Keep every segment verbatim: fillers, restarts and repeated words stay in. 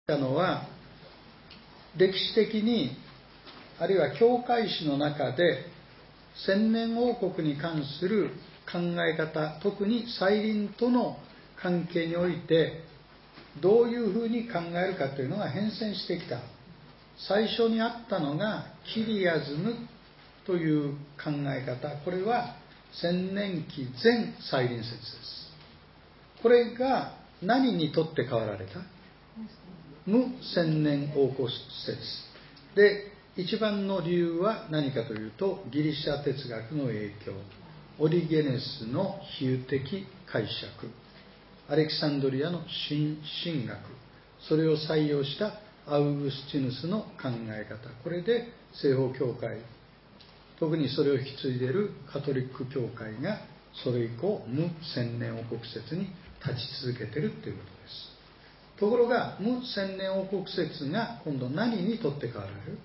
たのは、歴史的にあるいは教会史の中で千年王国に関する考え方、特に再臨との関係においてどういうふうに考えるかというのが変遷してきた。最初にあったのがキリアズムという考え方、これは千年期前再臨説です。これが何にとって変わられた？無千年王国説で、一番の理由は何かというと、ギリシャ哲学の影響、オリゲネスの比喩的解釈、アレキサンドリアの神学、それを採用したアウグスチヌスの考え方、これで西方教会、特にそれを引き継いでいるカトリック教会がそれ以降無千年王国説に立ち続けているということです。ところが無千年王国説が今度何にとって変わられる？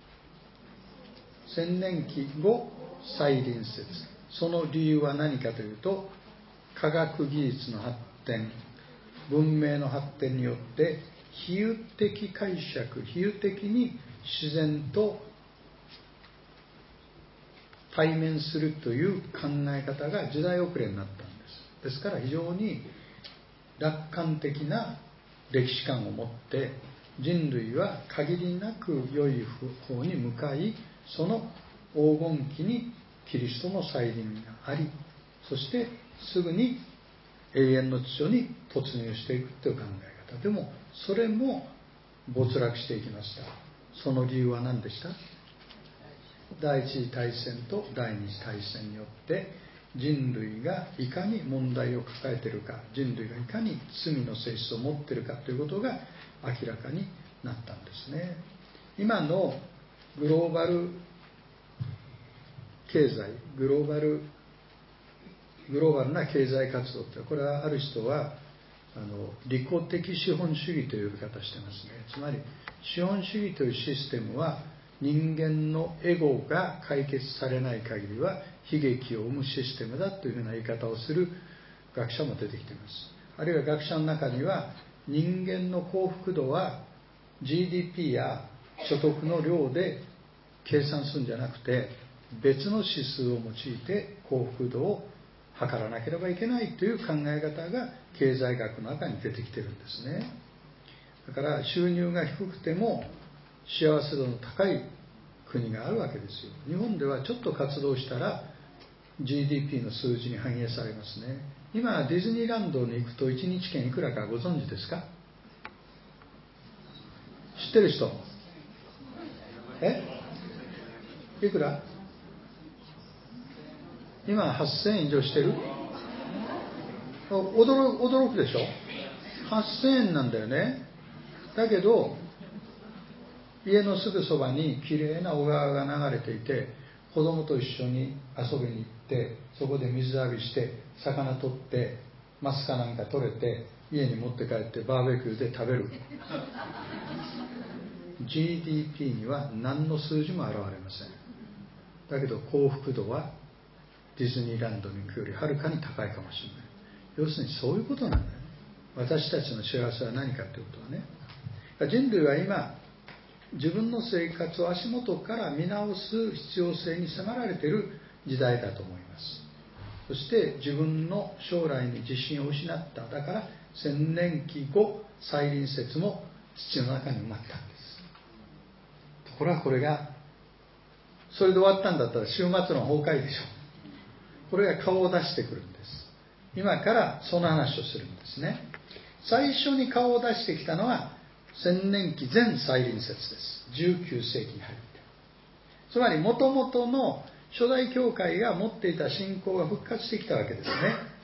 千年期後再臨説。その理由は何かというと、科学技術の発展、文明の発展によって比喩的解釈、比喩的に自然と対面するという考え方が時代遅れになったんです。ですから非常に楽観的な歴史観を持って人類は限りなく良い方に向かい、その黄金期にキリストの再臨があり、そしてすぐに永遠の秩序に突入していくという考え方。でもそれも没落していきました。その理由は何でした？第一次大戦と第二次大戦によって人類がいかに問題を抱えているか、人類がいかに罪の性質を持っているかということが明らかになったんですね。今のグローバル経済、グローバルグローバルな経済活動って、これはある人はあの利己的資本主義という呼び方してますね。つまり資本主義というシステムは人間のエゴが解決されない限りは悲劇を生むシステムだというふうな言い方をする学者も出てきています。あるいは学者の中には、人間の幸福度は ジーディーピー や所得の量で計算するんじゃなくて、別の指数を用いて幸福度を測らなければいけないという考え方が経済学の中に出てきてるんですね。だから収入が低くても幸せ度の高い国があるわけですよ。日本ではちょっと活動したら ジーディーピー の数字に反映されますね。今ディズニーランドに行くといちにち券いくらかご存知ですか？知ってる人？え？いくら？今はっせんえん以上してる？驚く、驚くでしょ？はっせんえんなんだよね。だけど家のすぐそばにきれいな小川が流れていて、子供と一緒に遊びに行って、そこで水浴びして魚取ってマスかなんか取れて家に持って帰ってバーベキューで食べる。ジーディーピー には何の数字も現れません。だけど幸福度はディズニーランドに行くよりはるかに高いかもしれない。要するにそういうことなんだよね。私たちの幸せは何かということはね。人類は今自分の生活を足元から見直す必要性に迫られている時代だと思います。そして自分の将来に自信を失った。だから千年期後再臨説も土の中に埋まったんです。ところがこれがそれで終わったんだったら終末の崩壊でしょう。これが顔を出してくるんです。今からその話をするんですね。最初に顔を出してきたのは千年期前再臨説です。じゅうきゅうせいきに入って、つまりもともとの初代教会が持っていた信仰が復活してきたわけですね。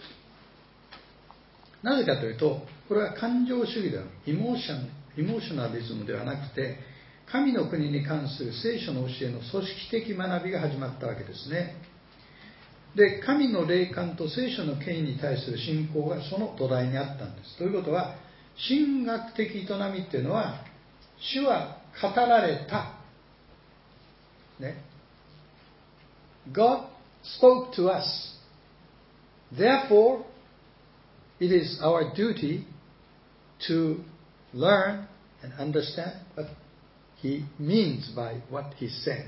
なぜかというと、これは感情主義ではイモーション、イモーショナリズムではなくて、神の国に関する聖書の教えの組織的学びが始まったわけですね。で、神の霊感と聖書の権威に対する信仰がその土台にあったんです。ということは、神学的営みっていうのは、主は語られた、ね、God spoke to us. Therefore, it is our duty to learn and understand what he means by what he said.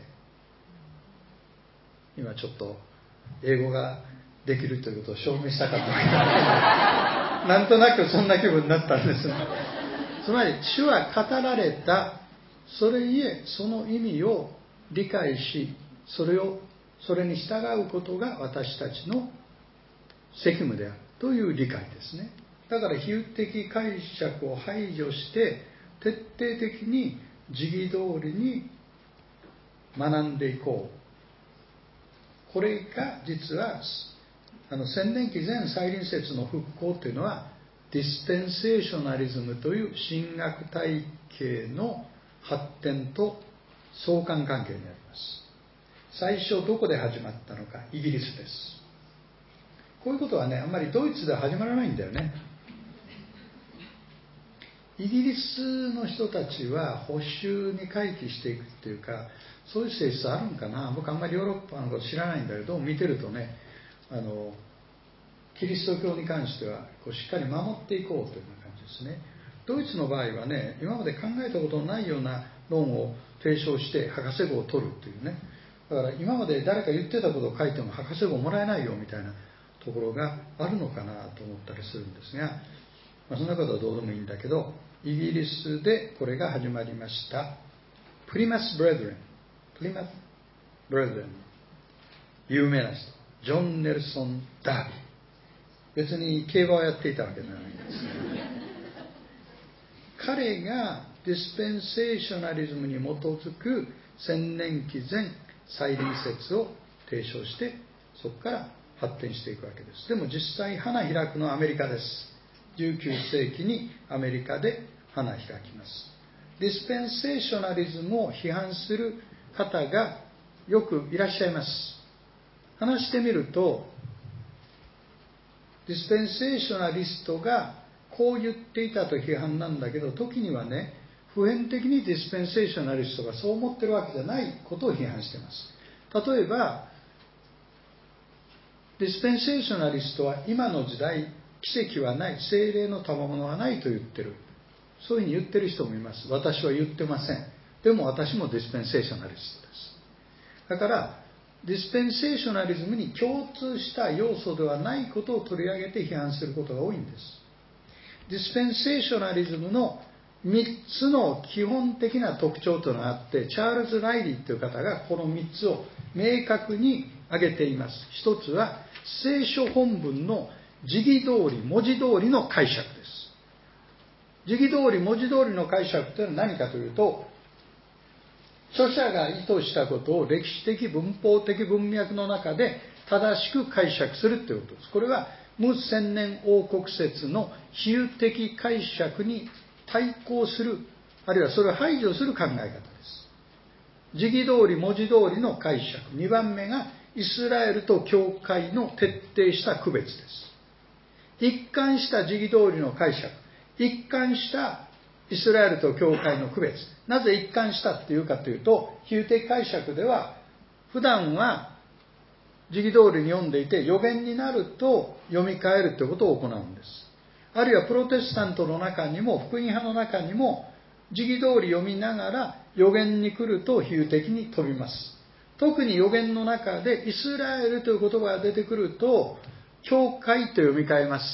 今ちょっと英語ができるということを証明したかったなんとなくそんな気分になったんです。つまり主は語られた、それゆえその意味を理解し、それをそれに従うことが私たちの責務であるという理解ですね。だから比喩的解釈を排除して徹底的に時義通りに学んでいこう。これが実はあの千年期前再臨説の復興というのはディスペンセーショナリズムという神学体系の発展と相関関係にあります。最初どこで始まったのか、イギリスです。こういうことはね、あんまりドイツでは始まらないんだよね。イギリスの人たちは保守に回帰していくっていうか、そういう性質あるんかな。僕あんまりヨーロッパのこと知らないんだけど、見てるとね、あのキリスト教に関してはこうしっかり守っていこうというような感じですね。ドイツの場合はね、今まで考えたことのないような論を提唱して博士号を取るっていうね。だから今まで誰か言ってたことを書いても博士号もらえないよみたいなところがあるのかなと思ったりするんですが、まあ、そんなことはどうでもいいんだけど、イギリスでこれが始まりました。プリマス・ブレドレン、プリマス・ブレドレン、有名な人、ジョン・ネルソン・ダービー。別に競馬をやっていたわけではないんですね。彼がディスペンセーショナリズムに基づく千年期前再臨説を提唱して、そこから発展していくわけです。でも実際花開くのはアメリカです。じゅうきゅうせいきにアメリカで花開きます。ディスペンセーショナリズムを批判する方がよくいらっしゃいます。話してみると、ディスペンセーショナリストがこう言っていたと批判なんだけど、時にはね、普遍的にディスペンセーショナリストがそう思ってるわけじゃないことを批判しています。例えば、ディスペンセーショナリストは今の時代、奇跡はない、聖霊の賜物はないと言ってる。そういうふうに言ってる人もいます。私は言ってません。でも私もディスペンセーショナリストです。だから、ディスペンセーショナリズムに共通した要素ではないことを取り上げて批判することが多いんです。ディスペンセーショナリズムのみっつの基本的な特徴というのがあって、チャールズ・ライリーという方がこのみっつを明確に挙げています。一つは聖書本文の時義通り、文字通りの解釈です。時義通り、文字通りの解釈というのは何かというと、著者が意図したことを歴史的文法的文脈の中で正しく解釈するということです。これは無千年王国説の比喩的解釈に対抗する、あるいはそれを排除する考え方です。時義通り、文字通りの解釈。にばんめがイスラエルと教会の徹底した区別です。一貫した時義通りの解釈。一貫したイスラエルと教会の区別。なぜ一貫したっていうかというと、比喩的解釈では、普段は時義通りに読んでいて、予言になると読み替えるということを行うんです。あるいはプロテスタントの中にも、福音派の中にも、時義通り読みながら予言に来ると比喩的に飛びます。特に予言の中でイスラエルという言葉が出てくると、教会と読み替えます。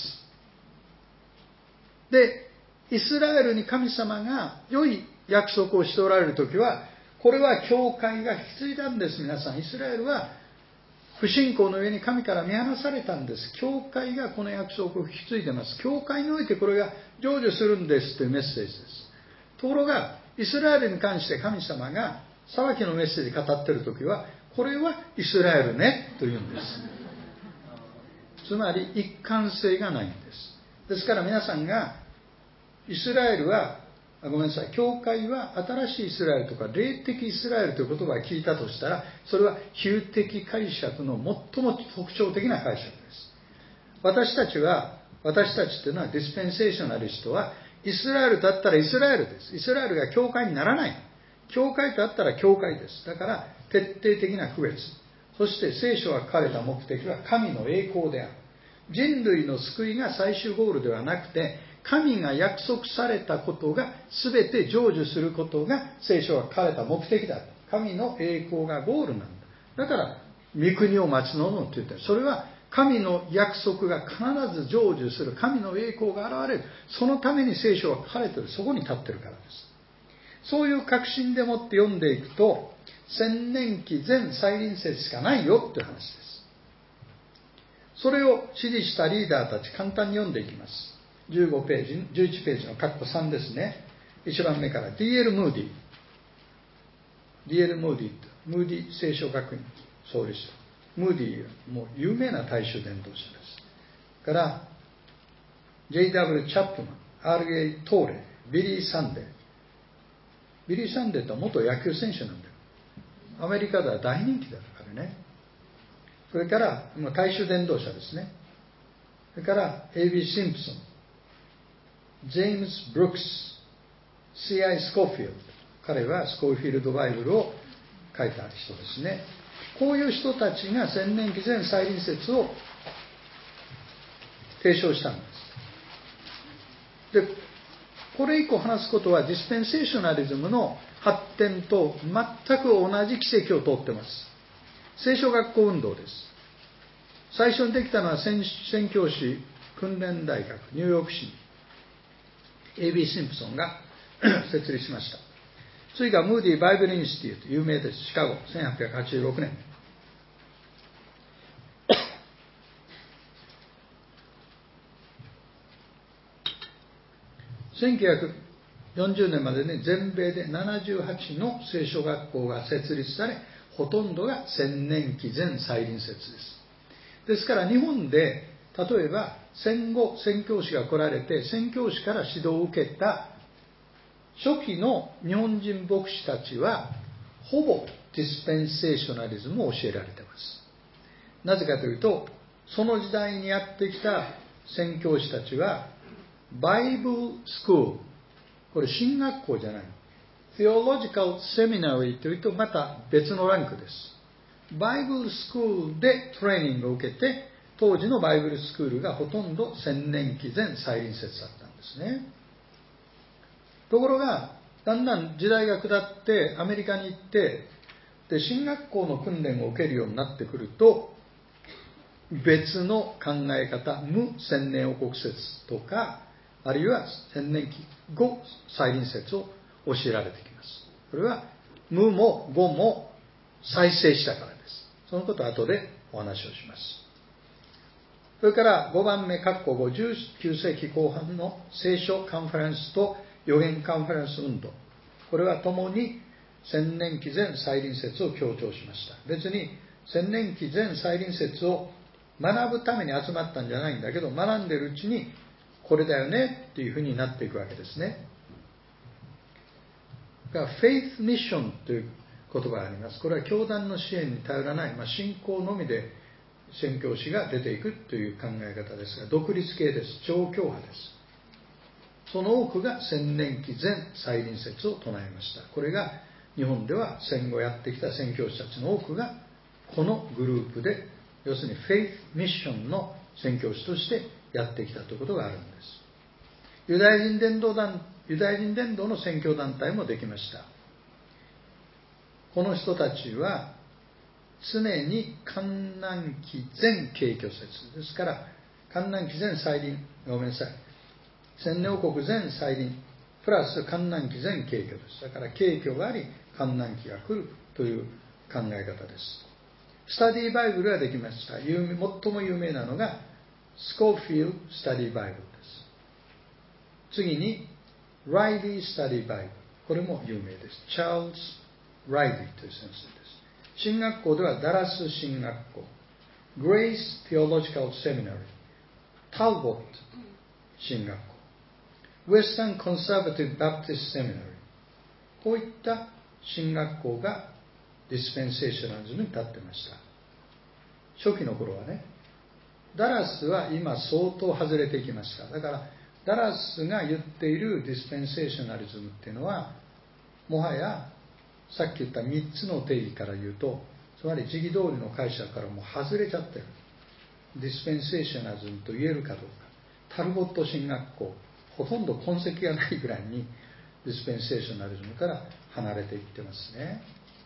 で、イスラエルに神様が良い約束をしておられるときは、これは教会が引き継いだんです。皆さん、イスラエルは不信仰の上に神から見放されたんです。教会がこの約束を引き継いでます。教会においてこれが成就するんですというメッセージです。ところが、イスラエルに関して神様が裁きのメッセージ語っているときは、これはイスラエルねと言うんです。つまり一貫性がないんです。ですから皆さんがイスラエルは、ごめんなさい、教会は新しいイスラエルとか霊的イスラエルという言葉を聞いたとしたら、それは比喩的解釈の最も特徴的な解釈です。私たちは、私たちというのはディスペンセーショナリストは、イスラエルだったらイスラエルです。イスラエルが教会にならない。教会とあったら教会です。だから徹底的な区別。そして聖書が書かれた目的は神の栄光である。人類の救いが最終ゴールではなくて、 神が約束されたことが全て成就することが聖書が書かれた目的だ。神の栄光がゴールなんだ。だから御国を待ち望むって言ってる。それは神の約束が必ず成就する。神の栄光が現れる。そのために聖書が書かれている。そこに立ってるからです。そういう確信でもって読んでいくと、千年期全再臨節しかないよっていう話です。それを指示したリーダーたち、簡単に読んでいきます。じゅうごページ、じゅういちページの括弧さんですね。いちばんめから ディーエル ムーディ。ディーエル ムーディ、ムーディ聖書学院創立者。ムーディー、もう有名な大衆伝道者です。から、ジェイダブリュー チャップマン、アールエー トーレ、ビリー・サンデー。ビリー・サンデーとは元野球選手なんだよ。アメリカでは大人気だからね。それから、大衆伝道者ですね。それから、エービー シンプソン、ジェームズ・ブルックス、シーアイ スコーフィールド。彼はスコーフィールドバイブルを書いた人ですね。こういう人たちが千年期全再臨節を提唱したんです。で、これ以降話すことはディスペンセーショナリズムの発展と全く同じ軌跡を通っています。聖書学校運動です。最初にできたのは宣教師訓練大学ニューヨーク市に エービー シンプソンが設立しました。次がムーディー・バイブル・インスティート、有名です。シカゴ、せんはっぴゃくはちじゅうろくねん。せんきゅうひゃくよんじゅうねんまでに全米でななじゅうはちの聖書学校が設立され、ほとんどが千年期全再臨節です。ですから日本で例えば戦後宣教師が来られて、宣教師から指導を受けた初期の日本人牧師たちはほぼディスペンセーショナリズムを教えられています。なぜかというと、その時代にやってきた宣教師たちはバイブルスクール、これ神学校じゃない、Theological Seminary というとまた別のランクです。バイブルスクールでトレーニングを受けて、当時のバイブルスクールがほとんど千年期全再臨節だったんですね。ところがだんだん時代が下ってアメリカに行って、で神学校の訓練を受けるようになってくると、別の考え方、無千年王国説とか、あるいは千年期後再臨説を教えられてきます。これは無も語も再生したからです。そのことは後でお話をします。それからごばんめ、括弧ご、じゅうきゅう世紀後半の聖書カンファレンスと預言カンファレンス運動、これはともに千年期全再臨説を強調しました。別に千年期全再臨説を学ぶために集まったんじゃないんだけど、学んでいるうちにこれだよねっていうふうになっていくわけですね。フェイスミッションという言葉があります。これは教団の支援に頼らない、まあ、信仰のみで宣教師が出ていくという考え方ですが、独立系です。超教派です。その多くが千年期全再臨説を唱えました。これが日本では戦後やってきた宣教師たちの多くがこのグループで、要するにフェイスミッションの宣教師としてやってきたということがあるんです。ユダヤ人伝道団、ユダヤ人伝道の宣教団体もできました。この人たちは常に観南期全景挙説ですから、観南期全再臨、ごめんなさい、千年王国全再臨プラス観南期全景挙です。だから景挙があり観南期が来るという考え方です。スタディバイブルができました。最も有名なのがスコーフィールドスタディバイブルです。次にライリースタディバイブル、これも有名です。チャールズ・ライリーという先生です。神学校ではダラス神学校、グレイス・ティオロジカル・セミナリー、タルボット神学校、ウェスタン・コンサバティブ・バプティスト・セミナリー、こういった神学校がディスペンセーショナリズムに立ってました。初期の頃はね。ダラスは今相当外れていきました。だからダラスが言っているディスペンセーショナリズムっていうのは、もはやさっき言ったみっつの定義から言うと、つまり時期通りの解釈からもう外れちゃってる。ディスペンセーショナリズムと言えるかどうか。タルボット神学校、 ほとんど痕跡がないぐらいにディスペンセーショナリズムから離れていってますね。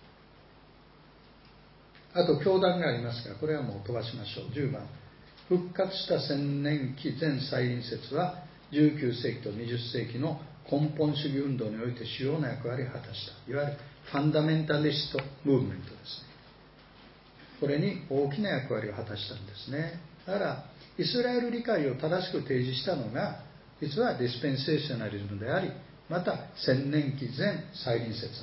あと教団がありますが、これはもう飛ばしましょう。じゅうばん、復活した千年期全再臨説はじゅうきゅうせいきとにじゅっせいきの根本主義運動において主要な役割を果たした、いわゆるファンダメンタリストムーブメントですね。これに大きな役割を果たしたんですね。だからイスラエル理解を正しく提示したのが実はディスペンセーショナリズムであり、また千年期全再臨説なんです。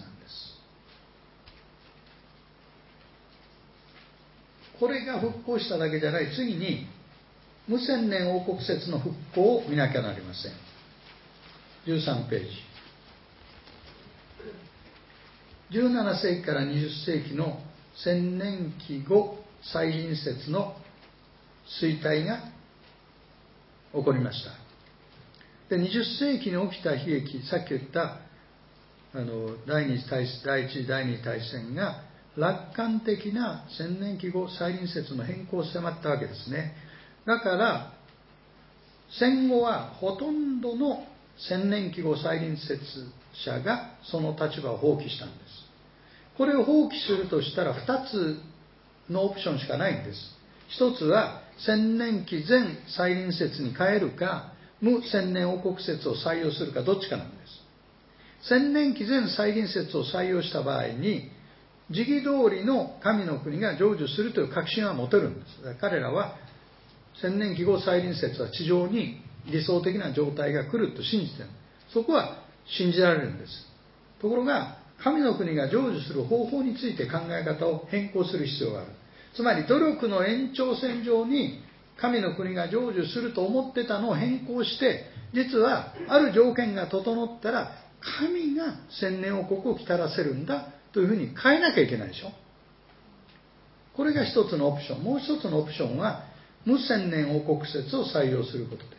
これが復興しただけじゃない、次に無千年王国説の復興を見なきゃなりません。じゅうさんページ、じゅうななせいきからにじゅっせいきの千年期後再臨説の衰退が起こりました。でにじゅっせいきに起きた悲劇、さっき言ったあの第二次大第一次第二次大戦が楽観的な千年期後再臨説の変更を迫ったわけですね。だから戦後はほとんどの千年期後再臨説者がその立場を放棄したんです。これを放棄するとしたらふたつのオプションしかないんです。ひとつは千年期全再臨説に変えるか、無千年王国説を採用するか、どっちかなんです。千年期全再臨説を採用した場合に時期通りの神の国が成就するという確信は持てるんです。だから彼らは千年期後再臨説は地上に理想的な状態が来ると信じている。そこは信じられるんです。ところが神の国が成就する方法について考え方を変更する必要がある。つまり努力の延長線上に神の国が成就すると思ってたのを変更して、実はある条件が整ったら神が千年王国を来たらせるんだというふうに変えなきゃいけないでしょ。これが一つのオプション。もう一つのオプションは無千年王国説を採用することです。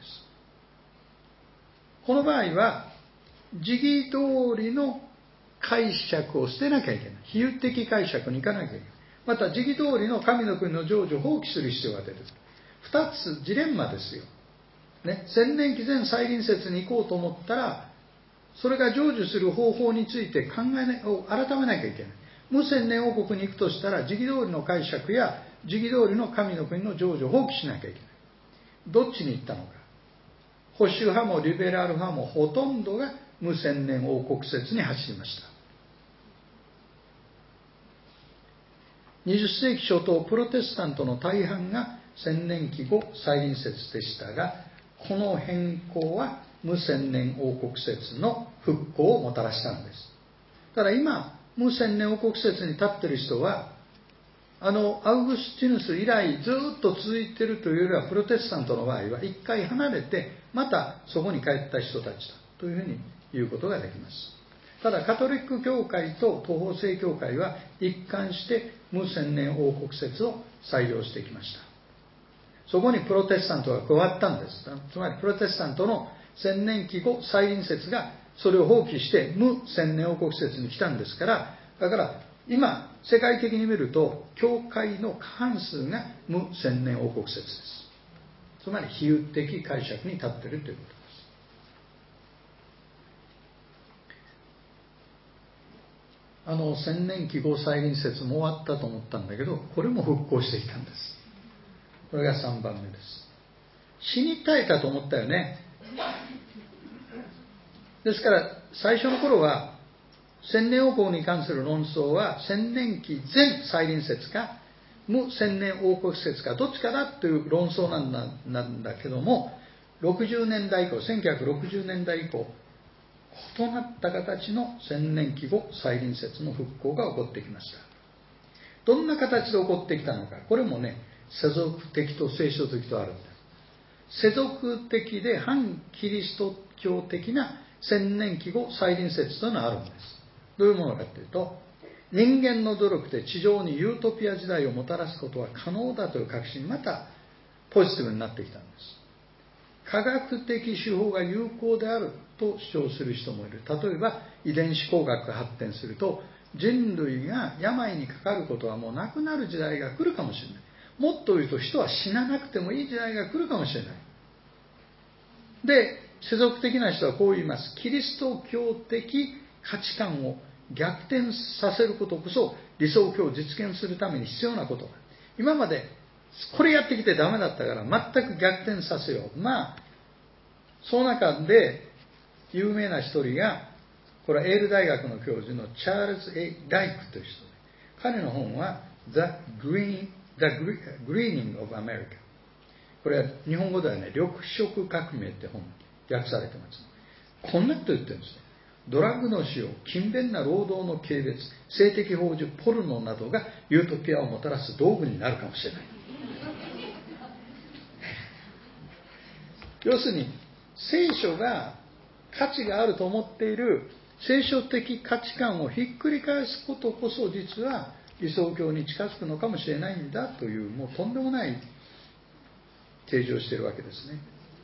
この場合は時期通りの解釈を捨てなきゃいけない。比喩的解釈に行かなきゃいけない。また時期通りの神の国の成就を放棄する必要が出る。二つジレンマですよ、ね、千年期全再臨説に行こうと思ったらそれが成就する方法について考えなを改めなきゃいけない。無千年王国に行くとしたら時期通りの解釈や時期通りの神の国の成就を放棄しなきゃいけない。どっちに行ったのか。保守派もリベラル派もほとんどが無千年王国説に走りました。にじゅっせいき初頭、プロテスタントの大半が千年期後再臨説でしたが、この変更は無千年王国説の復興をもたらしたんです。ただ今無千年王国説に立っている人はあのアウグスティヌス以来ずっと続いているというよりは、プロテスタントの場合は一回離れてまたそこに帰った人たちだというふうに言うことができます。ただカトリック教会と東方正教会は一貫して無千年王国説を採用してきました。そこにプロテスタントが加わったんです。つまりプロテスタントの千年期後再臨説がそれを放棄して無千年王国説に来たんですから、だから今世界的に見ると教会の過半数が無千年王国説です。つまり比喩的解釈に立っているということです。あの千年期後再臨説も終わったと思ったんだけど、これも復興してきたんです。これがさんばんめです。死に絶えたと思ったよね。ですから最初の頃は千年王国に関する論争は千年期全再臨説か無千年王国説かどっちかだという論争なんだ、なんだけども、ろくじゅうねんだい以降、せんきゅうひゃくろくじゅうねんだい以降、異なった形の千年期後再臨説の復興が起こってきました。どんな形で起こってきたのか、これもね、世俗的と聖書的とあるんです。世俗的で反キリスト教的な千年期後再臨説というのがあるんです。どういうものかというと、人間の努力で地上にユートピア時代をもたらすことは可能だという確信、またポジティブになってきたんです。科学的手法が有効であると主張する人もいる。例えば遺伝子工学が発展すると人類が病にかかることはもうなくなる時代が来るかもしれない。もっと言うと人は死ななくてもいい時代が来るかもしれない。で、 世俗的な人はこう言います。キリスト教的価値観を逆転させることこそ理想郷を実現するために必要なことだ。今までこれやってきてダメだったから全く逆転させよう。まあその中で有名な一人が、これはエール大学の教授のチャールズ・エイ・ライクという人で、彼の本は The Green, The Greening of America。 これは日本語ではね、緑色革命って本訳されてます。こんなこと言ってるんですね。ドラッグの使用、勤勉な労働の軽蔑、性的宝珠、ポルノなどがユートピアをもたらす道具になるかもしれない。要するに聖書が価値があると思っている聖書的価値観をひっくり返すことこそ実は理想郷に近づくのかもしれないんだという、もうとんでもない提示をしているわけですね。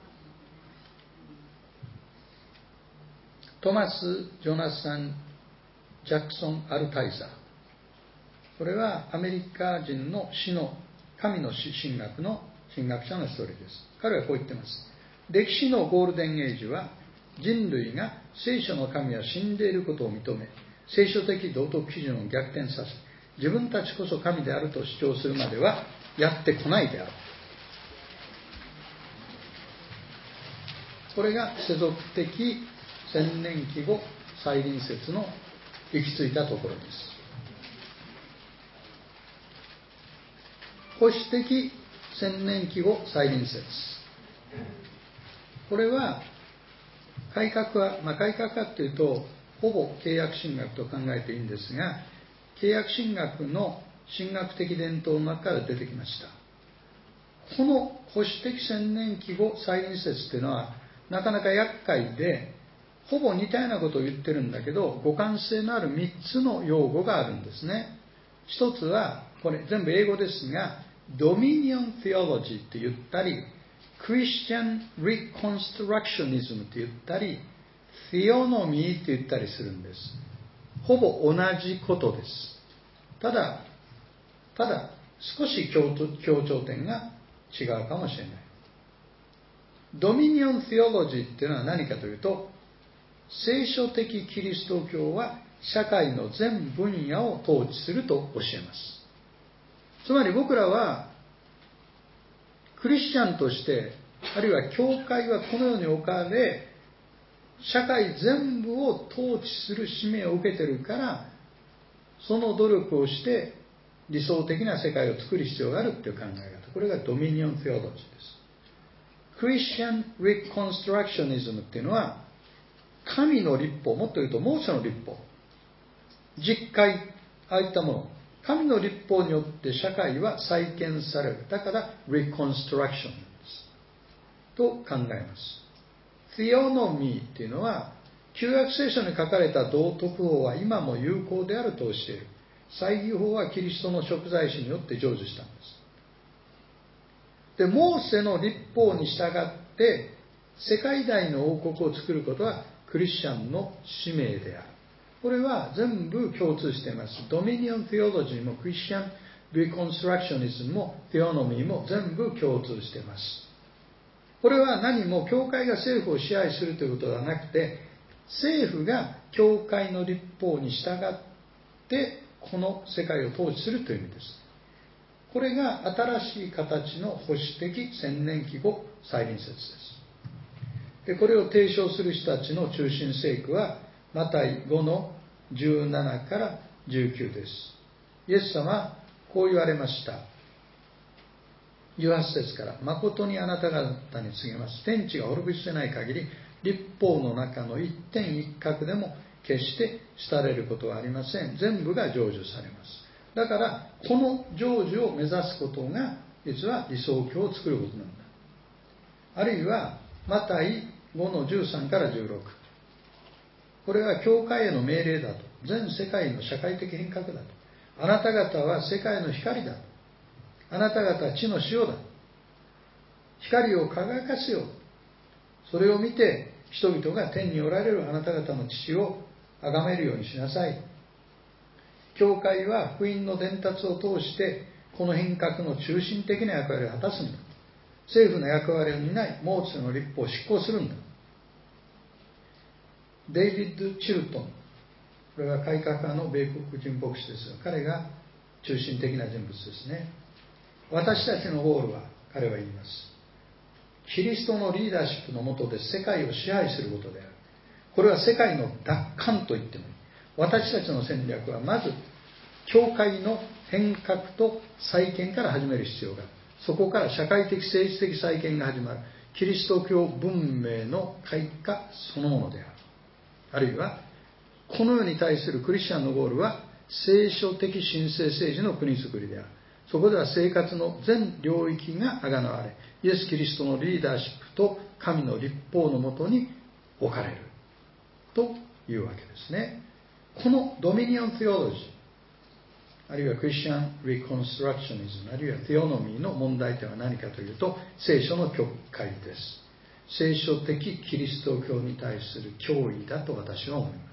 トマス・ジョナサン・ジャクソン・アルタイザー、これはアメリカ人の死の神の神学の神学者の一人です。彼はこう言っています。歴史のゴールデンエイジは人類が聖書の神は死んでいることを認め、聖書的道徳基準を逆転させ、自分たちこそ神であると主張するまではやってこないである。これが世俗的千年期後再臨説の行き着いたところです。保守的千年期後再臨説、これは改革は、まあ、改革派というとほぼ契約神学と考えていいんですが、契約神学の神学的伝統の中から出てきました。この保守的千年期後再臨説というのはなかなか厄介で、ほぼ似たようなことを言ってるんだけど互換性のあるみっつの用語があるんですね。一つはこれ全部英語ですが、ドミニオン・テオロジーって言ったり、クリスチャン・リコンストラクショニズムって言ったり、ティオノミーって言ったりするんです。ほぼ同じことです。ただただ少し強調点が違うかもしれない。ドミニオン・テオロジーっていうのは何かというと、聖書的キリスト教は社会の全分野を統治すると教えます。つまり僕らはクリスチャンとして、あるいは教会はこの世に置かれ社会全部を統治する使命を受けているから、その努力をして理想的な世界を作る必要があるという考え方、これがドミニオン・テオロジーです。クリスチャン・リコンストラクショニズムっていうのは、神の律法、もっと言うとモーセの律法、実会、ああいったもの、神の律法によって社会は再建される。だからリコンストラクションなんですと考えます。ティオノミーっていうのは、旧約聖書に書かれた道徳法は今も有効であると教える。祭儀法はキリストの贖罪史によって成就したんです。で、モーセの律法に従って世界大の王国を作ることはクリスチャンの使命である。これは全部共通しています。ドミニオン・テオロジーもクリスチャン・リコンストラクショニズムもテオノミーも全部共通しています。これは何も教会が政府を支配するということではなくて、政府が教会の律法に従ってこの世界を統治するという意味です。これが新しい形の保守的千年期後再臨説です。で、これを提唱する人たちの中心聖句はマタイごのじゅうななからじゅうきゅうです。イエス様はこう言われました。じゅうはち節から、誠にあなた方に告げます。天地が滅び捨てない限り、律法の中の一点一角でも決して廃れることはありません。全部が成就されます。だから、この成就を目指すことが、実は理想郷を作ることなんだ。あるいは、マタイごのじゅうさんからじゅうろく。これは教会への命令だと。全世界の社会的変革だと。あなた方は世界の光だと。あなた方は地の塩だ。光を輝かせよう。それを見て人々が天におられるあなた方の父を崇めるようにしなさい。教会は福音の伝達を通してこの変革の中心的な役割を果たすんだ。政府の役割を担い、モーセの律法を執行するんだ。 デイビッド・チルトン、これは改革派の米国人牧師ですが、彼が中心的な人物ですね。私たちのゴールは、彼は言います。キリストのリーダーシップの下で世界を支配することである。これは世界の奪還と言ってもいい。私たちの戦略はまず、教会の変革と再建から始める必要がある。そこから社会的政治的再建が始まる。キリスト教文明の開花そのものである。あるいは、この世に対するクリスチャンのゴールは、聖書的神聖政治の国づくりである。そこでは生活の全領域があがなわれ、イエス・キリストのリーダーシップと神の立法のもとに置かれるというわけですね。このドミニオン・テオロジー、あるいはクリスチャン・リコンストラクショニズム、あるいはテオノミーの問題点は何かというと、聖書の曲解です。聖書的キリスト教に対する脅威だと私は思います。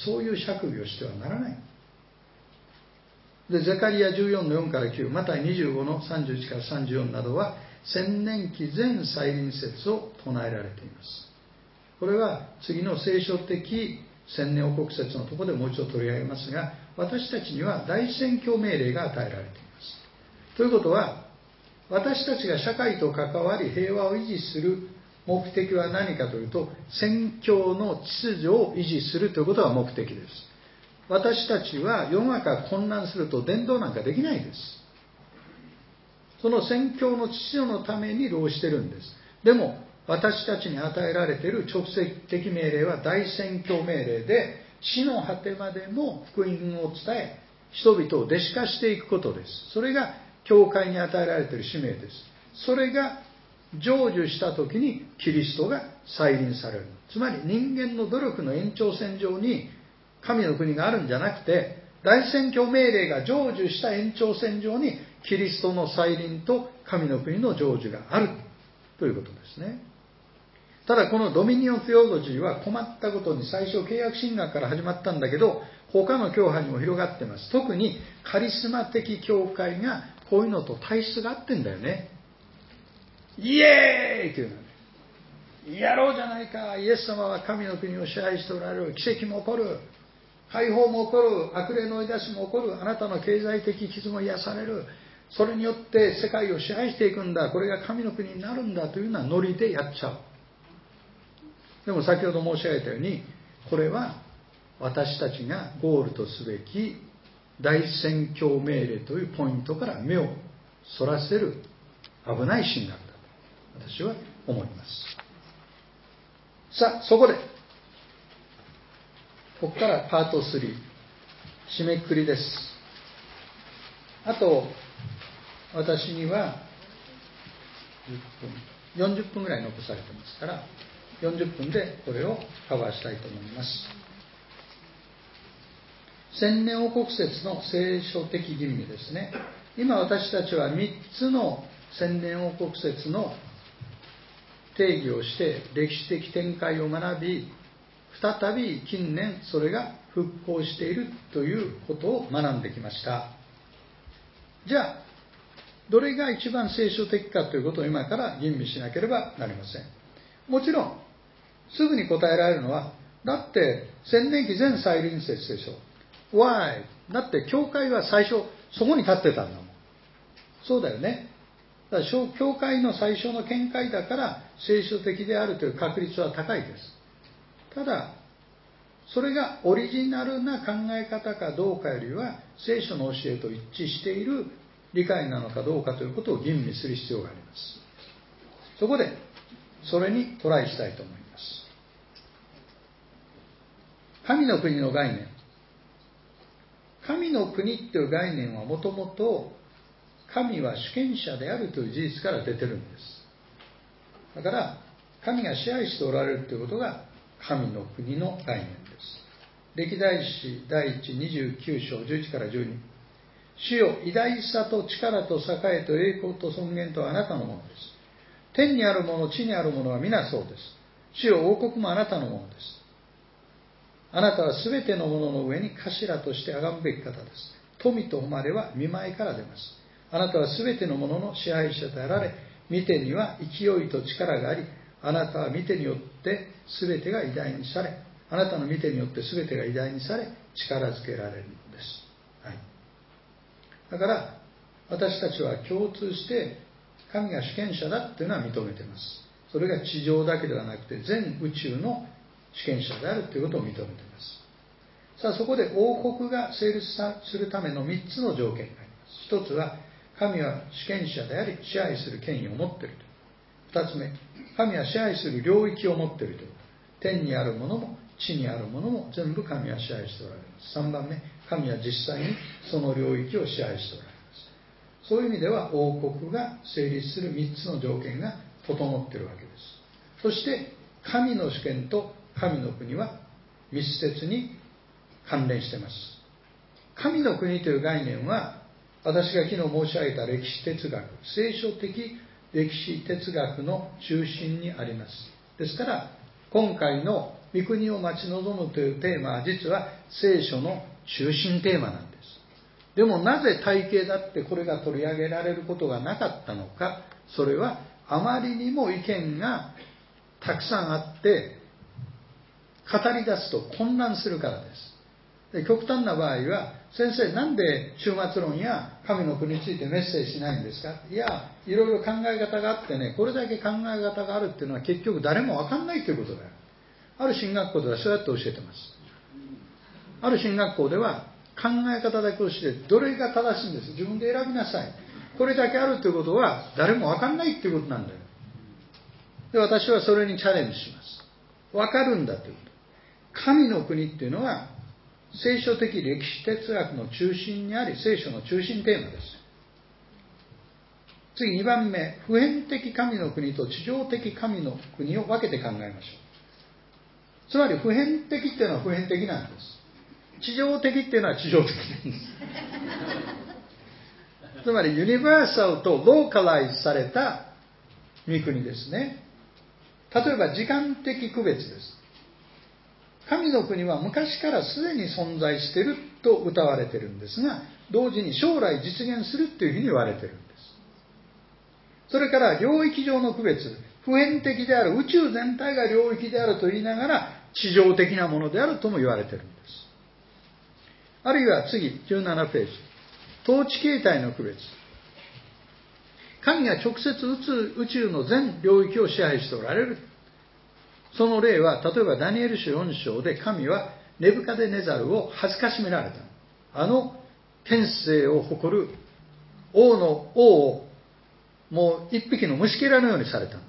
そういう釈義をしてはならない。で、ゼカリヤじゅうよんのよんからきゅう、マタイにじゅうごのさんじゅういちからさんじゅうよんなどは、千年期全再臨説を唱えられています。これは次の聖書的千年王国説のところでもう一度取り上げますが、私たちには大宣教命令が与えられています。ということは、私たちが社会と関わり平和を維持する目的は何かというと、宣教の秩序を維持するということが目的です。私たちは世の中が混乱すると伝道なんかできないです。その宣教の秩序のために労してるんです。でも私たちに与えられている直接的命令は大宣教命令で、地の果てまでも福音を伝え、人々を弟子化していくことです。それが教会に与えられている使命です。それが成就したときにキリストが再臨される。つまり人間の努力の延長線上に神の国があるんじゃなくて、大宣教命令が成就した延長線上にキリストの再臨と神の国の成就があるということですね。ただこのドミニオン・テオロジーは困ったことに、最初契約神学から始まったんだけど、他の教派にも広がってます。特にカリスマ的教会がこういうのと体質が合ってんだよね。イエーイっていうのね。やろうじゃないか。イエス様は神の国を支配しておられる。奇跡も起こる。解放も起こる。悪霊の追い出しも起こる。あなたの経済的傷も癒される。それによって世界を支配していくんだ。これが神の国になるんだというようなノリでやっちゃう。でも先ほど申し上げたように、これは私たちがゴールとすべき大宣教命令というポイントから目をそらせる危ない神学だと私は思います。さあ、そこでここからパートスリー、締めくくりです。あと私にはよんじゅっぷんぐらい残されてますから、よんじゅっぷんでこれをカバーしたいと思います。千年王国説の聖書的吟味ですね。今私たちはみっつの千年王国説の定義をして歴史的展開を学び、再び近年それが復興しているということを学んできました。じゃあどれが一番聖書的かということを今から吟味しなければなりません。もちろんすぐに答えられるのは、だって千年期全再臨説でしょ。Why？ だって教会は最初そこに立ってたんだもん。そうだよね。だから教会の最初の見解だから聖書的であるという確率は高いです。ただそれがオリジナルな考え方かどうかよりは、聖書の教えと一致している理解なのかどうかということを吟味する必要があります。そこでそれにトライしたいと思います。神の国の概念。神の国という概念はもともと神は主権者であるという事実から出てるんです。だから神が支配しておられるということが神の国の概念です。歴代史第一にじゅうきゅう章じゅういちからじゅうに、主よ、偉大さと力と栄えと栄光と尊厳とはあなたのものです。天にあるもの、地にあるものは皆そうです。主よ、王国もあなたのものです。あなたはすべてのものの上に頭として崇むべき方です。富と誉れは御前から出ます。あなたはすべてのものの支配者であられ、御手には勢いと力があり、 あなたは御手によって全てが偉大にされ、あなたの御手によって全てが偉大にされ、力づけられるのです。はい、だから私たちは共通して神が主権者だっていうのは認めています。それが地上だけではなくて全宇宙の主権者であるということを認めています。さあ、そこで王国が成立するためのみっつの条件があります。ひとつは、神は主権者であり支配する権威を持っているという。ふたつめ、神は支配する領域を持っているという。天にあるものも地にあるものも全部神は支配しておられます。さんばんめ、神は実際にその領域を支配しておられます。そういう意味では王国が成立するみっつの条件が整っているわけです。そして神の主権と神の国は密接に関連しています。神の国という概念は、私が昨日申し上げた歴史哲学、聖書的歴史哲学の中心にあります。ですから、今回の御国を待ち望むというテーマは、実は聖書の中心テーマなんです。でもなぜ体系だってこれが取り上げられることがなかったのか、それはあまりにも意見がたくさんあって、語り出すと混乱するからです。で、極端な場合は、先生なんで終末論や神の国についてメッセージしないんですか。いや、いろいろ考え方があってね、これだけ考え方があるっていうのは結局誰もわかんないということだよ。ある進学校ではそうやって教えてます。ある進学校では考え方だけ教えて、どれが正しいんです。自分で選びなさい。これだけあるということは誰もわかんないということなんだよ。で、私はそれにチャレンジします。わかるんだということ。神の国っていうのは聖書的歴史哲学の中心にあり、聖書の中心テーマです。次にばんめ、普遍的神の国と地上的神の国を分けて考えましょう。つまり普遍的っていうのは普遍的なんです。地上的っていうのは地上的なんです。つまりユニバーサルとローカライズされた御国ですね。例えば時間的区別です。神の国は昔からすでに存在していると謳われているんですが、同時に将来実現するというふうに言われているんです。それから領域上の区別、普遍的である宇宙全体が領域であると言いながら地上的なものであるとも言われているんです。あるいは次、じゅうななページ、統治形態の区別。神が直接宇宙の全領域を支配しておられる。その例は、例えばダニエル書よん章で神はネブカデネザルを恥ずかしめられた。あの天性を誇る王の王をもう一匹の虫けらのようにされたんです。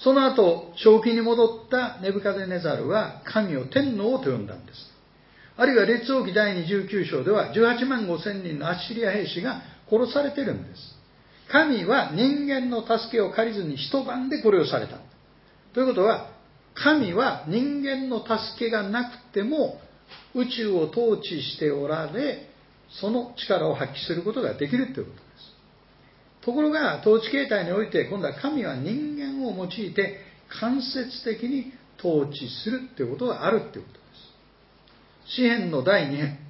その後、正気に戻ったネブカデネザルは神を天の王と呼んだんです。あるいは列王記だいにじゅうきゅう章ではじゅうはちまんごせんにんのアッシリア兵士が殺されているんです。神は人間の助けを借りずに一晩でこれをされた。ということは、神は人間の助けがなくても宇宙を統治しておられ、その力を発揮することができるということです。ところが、統治形態において、今度は神は人間を用いて間接的に統治するということがあるということです。詩編のだいに編。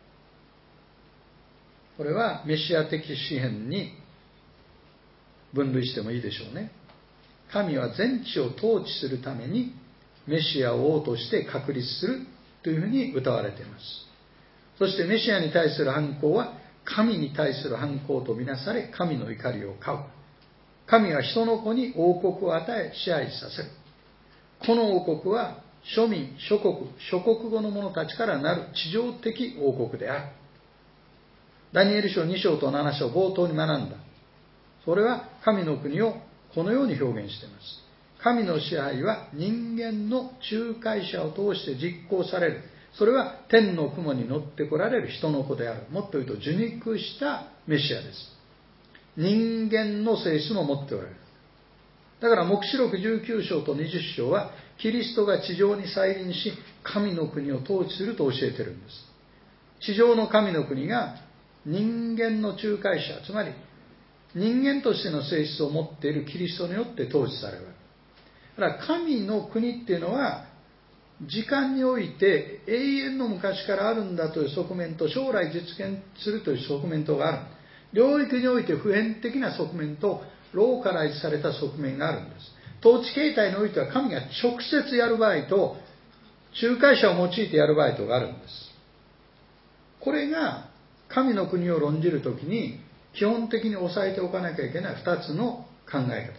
これはメシア的詩編に分類してもいいでしょうね。神は全地を統治するためにメシアを王として確立するというふうに謳われています。そしてメシアに対する反抗は神に対する反抗とみなされ、神の怒りを買う。神は人の子に王国を与え支配させる。この王国は庶民、諸国、諸国語の者たちからなる地上的王国である。ダニエル書に章となな章冒頭に学んだ。それは神の国をこのように表現しています。神の支配は人間の仲介者を通して実行される。それは天の雲に乗ってこられる人の子である。もっと言うと受肉したメシアです。人間の性質も持っておられる。だから黙示録じゅうきゅう章とにじゅう章はキリストが地上に再臨し神の国を統治すると教えているんです。地上の神の国が人間の仲介者、つまり人間としての性質を持っているキリストによって統治される。だから神の国っていうのは時間において永遠の昔からあるんだという側面と将来実現するという側面とがある。領域において普遍的な側面とローカライズされた側面があるんです。 統治形態においては神が直接やる場合と、仲介者を用いてやる場合とがあるんです。これが神の国を論じるときに基本的に押さえておかなきゃいけないふたつの考え方です。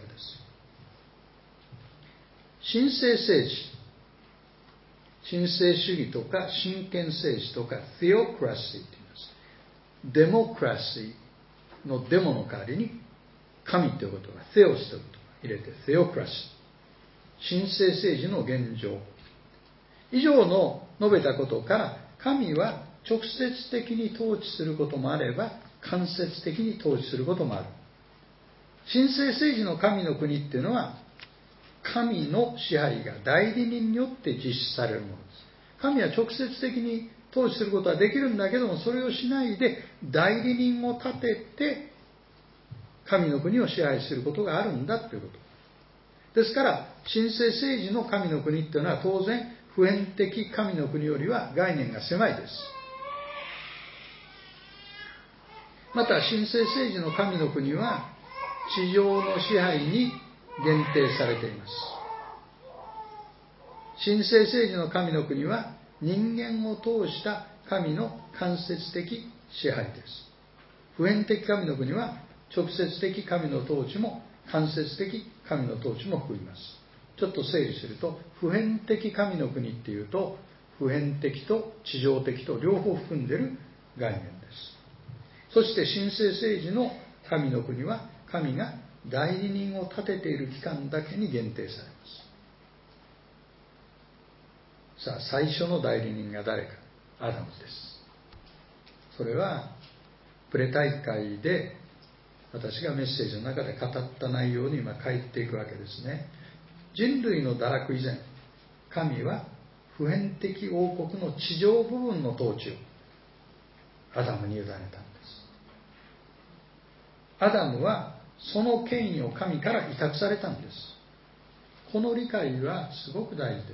神聖政治、神聖主義とか神権政治とかテオクラシーと言います。デモクラシーのデモの代わりに神ということが、テオスということを入れてテオクラシー、神聖政治の現状。以上の述べたことから、神は直接的に統治することもあれば間接的に統治することもある。神聖政治の神の国っていうのは、神の支配が代理人によって実施されるものです。神は直接的に統治することはできるんだけども、それをしないで代理人を立てて神の国を支配することがあるんだということ。ですから神聖政治の神の国っていうのは、当然普遍的神の国よりは概念が狭いです。また神聖政治の神の国は地上の支配に限定されています。神聖政治の神の国は人間を通した神の間接的支配です。普遍的神の国は直接的神の統治も間接的神の統治も含みます。ちょっと整理すると、普遍的神の国っていうと、普遍的と地上的と両方含んでいる概念です。そして神聖政治の神の国は、神が代理人を立てている期間だけに限定されます。さあ、最初の代理人が誰か。アダムです。それはプレ大会で私がメッセージの中で語った内容に今返っていくわけですね。人類の堕落以前、神は普遍的王国の地上部分の統治をアダムに委ねたんです。アダムはその権威を神から委託されたんです。この理解はすごく大事です。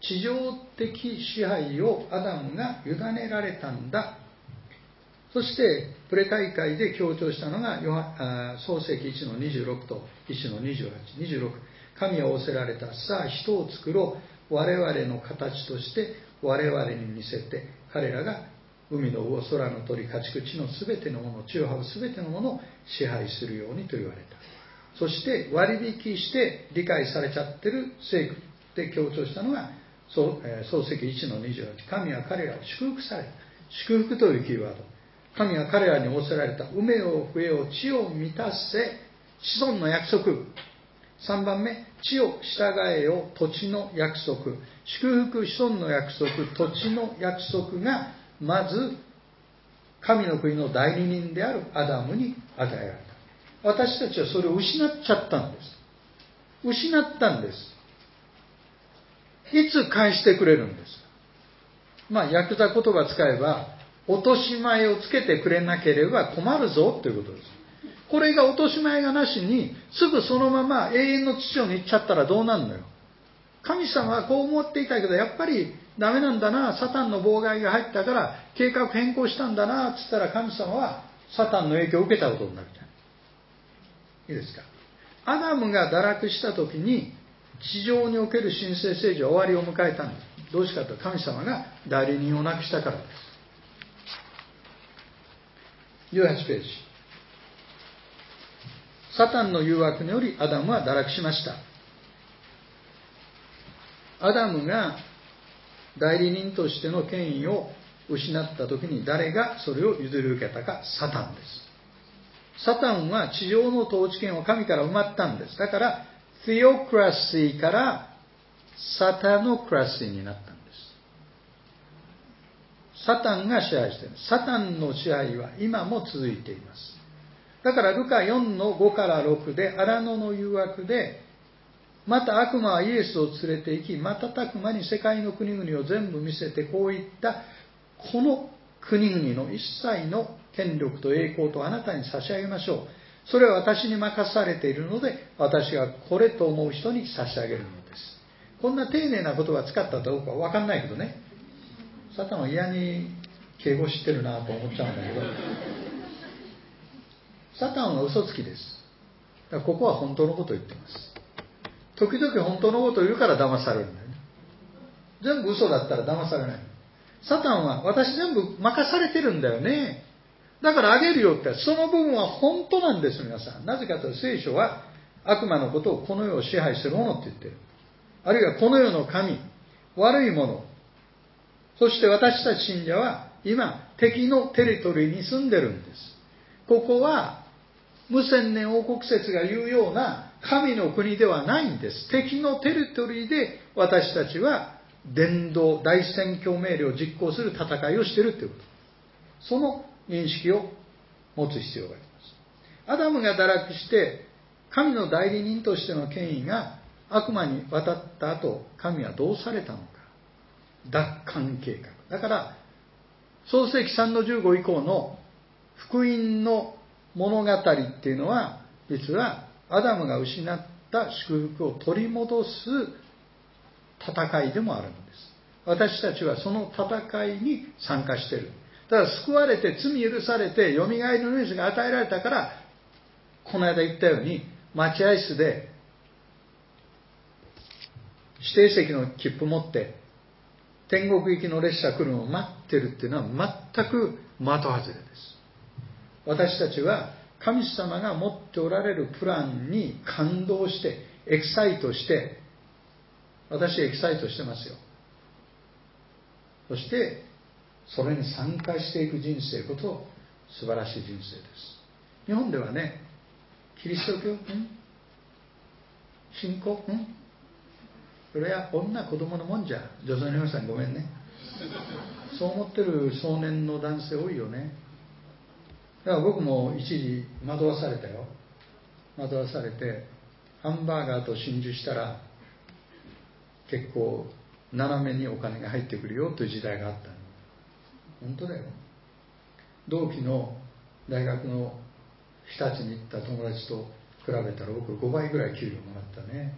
地上的支配をアダムが委ねられたんだ。そしてプレ大会で強調したのが創世記いちのにじゅうろくといちのにじゅうはち、にじゅうろく、神は仰せられた。さあ人を作ろう。我々の形として我々に似せて、彼らが海の魚、空の鳥、家畜、地のすべてのもの、地を這うすべてのものを支配するようにと言われた。そして割引して理解されちゃってる聖句で強調したのが創世記いちのにじゅうはち、神は彼らを祝福された。祝福というキーワード。神は彼らに仰せられた。海を増えよ、地を満たせ、子孫の約束。さんばんめ、地を従えよ、土地の約束。祝福、子孫の約束、土地の約束がまず神の国の代理人であるアダムに与えられた。私たちはそれを失っちゃったんです。失ったんです。いつ返してくれるんですか。まあヤクザ言葉使えば、落とし前をつけてくれなければ困るぞということです。これが落とし前がなしにすぐそのまま永遠の地上に行っちゃったらどうなるのよ。神様はこう思っていたけどやっぱりダメなんだな、サタンの妨害が入ったから計画変更したんだなって言ったら、神様はサタンの影響を受けたことになるじゃん。いいですか。アダムが堕落した時に地上における神聖政治は終わりを迎えたんです。どうしてかというと、神様が代理人をなくしたからです。じゅうはちページ。サタンの誘惑によりアダムは堕落しました。アダムが代理人としての権威を失った時に誰がそれを譲り受けたか。サタンです。サタンは地上の統治権を神から奪ったんです。だからテオクラシーからサタノクラシーになったんです。サタンが支配しています。サタンの支配は今も続いています。だからルカよんのごからろくで、荒野の誘惑で、また悪魔はイエスを連れて行き、瞬く間に世界の国々を全部見せてこう言った。この国々の一切の権力と栄光とあなたに差し上げましょう。それは私に任されているので、私がこれと思う人に差し上げるのです。こんな丁寧な言葉を使ったかどうかわかんないけどね。サタンは嫌に敬語知ってるなと思っちゃうんだけど、サタンは嘘つきです。だからここは本当のことを言っています。 時々本当のことを言うから騙されるんだよね。全部嘘だったら騙されない。サタンは私全部任されてるんだよね。だからあげるよって、その部分は本当なんです、皆さん。なぜかというと聖書は悪魔のことをこの世を支配するものって言ってる。あるいはこの世の神、悪いもの。そして私たち信者は今敵のテリトリーに住んでるんです。ここは無千年王国説が言うような神の国ではないんです。敵のテリトリーで私たちは伝道、大宣教命令を実行する戦いをしているということ。その認識を持つ必要があります。アダムが堕落して神の代理人としての権威が悪魔に渡った後、神はどうされたのか。奪還計画。だから創世記さんのじゅうご以降の福音の物語っていうのは、実はアダムが失った祝福を取り戻す戦いでもあるんです。私たちはその戦いに参加している。ただ救われて罪許されてよみがえりの命が与えられたから、この間言ったように待合室で指定席の切符持って天国行きの列車来るのを待ってるっていうのは全く的外れです。私たちは神様が持っておられるプランに感動してエキサイトして、私エキサイトしてますよ。そしてそれに参加していく人生こそ素晴らしい人生です。日本ではね、キリスト教、ん信仰、んそれは女子供のもんじゃ。女性の皆さんごめんね。そう思ってる少年の男性多いよね。だから僕も一時惑わされたよ。惑わされてハンバーガーと心中したら結構斜めにお金が入ってくるよという時代があったの。本当だよ。同期の大学の日立に行った友達と比べたら僕ごばいぐらい給料もらったね。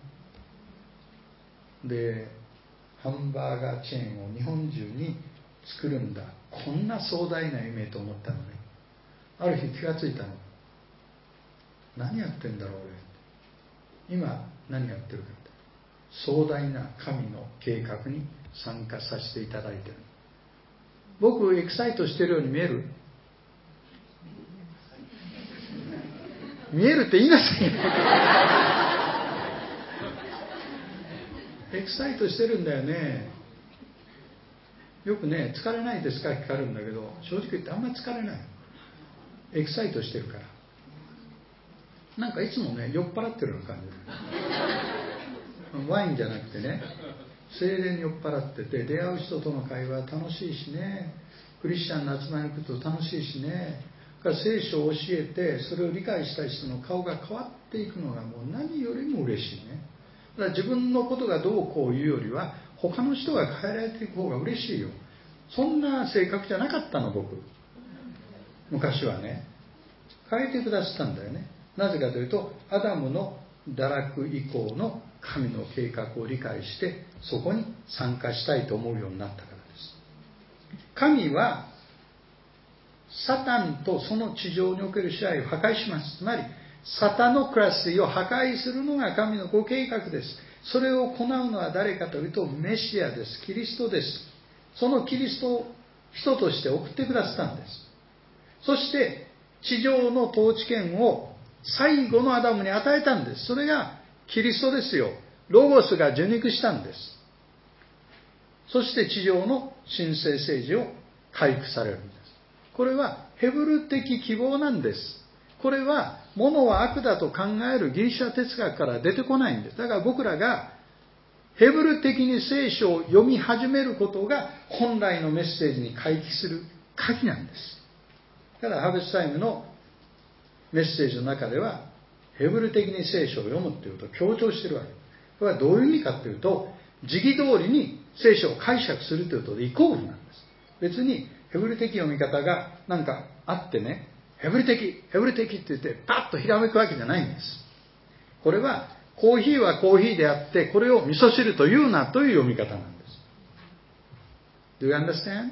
でハンバーガーチェーンを日本中に作るんだ、こんな壮大な夢と思ったのね。ある日気がついたの。何やってんだろう俺。今何やってるかって、壮大な神の計画に参加させていただいている。僕エキサイトしてるように見える？見えるって言いなさいよ。エキサイトしてるんだよね。よくね、疲れないですか聞かれるんだけど、正直言ってあんまり疲れない。エキサイトしてるから。なんかいつもね、酔っ払ってるような感じ。ワインじゃなくてね、精霊に酔っ払ってて、出会う人との会話楽しいしね、クリスチャンの集まりに行くと楽しいしね、から聖書を教えてそれを理解した人の顔が変わっていくのがもう何よりも嬉しいね。だから自分のことがどうこう言うよりは他の人が変えられていく方が嬉しいよ。そんな性格じゃなかったの僕昔はね。変えてくださったんだよね。なぜかというとアダムの堕落以降の神の計画を理解してそこに参加したいと思うようになったからです。神はサタンとその地上における支配を破壊します。つまりサタンのクラスを破壊するのが神のご計画です。それを行うのは誰かというとメシアです。キリストです。そのキリストを人として送ってくださったんです。そして地上の統治権を最後のアダムに与えたんです。それがキリストですよ。ロゴスが受肉したんです。そして地上の神聖政治を回復されるんです。これはヘブル的希望なんです。これは物は悪だと考えるギリシャ哲学から出てこないんです。だから僕らがヘブル的に聖書を読み始めることが本来のメッセージに回帰する鍵なんです。だからハーベストタイムのメッセージの中ではヘブル的に聖書を読むということを強調しているわけです。これはどういう意味かというと時期通りに聖書を解釈するということでイコールなんです。別にヘブル的読み方がなんかあってね、ヘブル的、ヘブル的って言ってパッとひらめくわけじゃないんです。これはコーヒーはコーヒーであってこれを味噌汁というなという読み方なんです。Do you understand?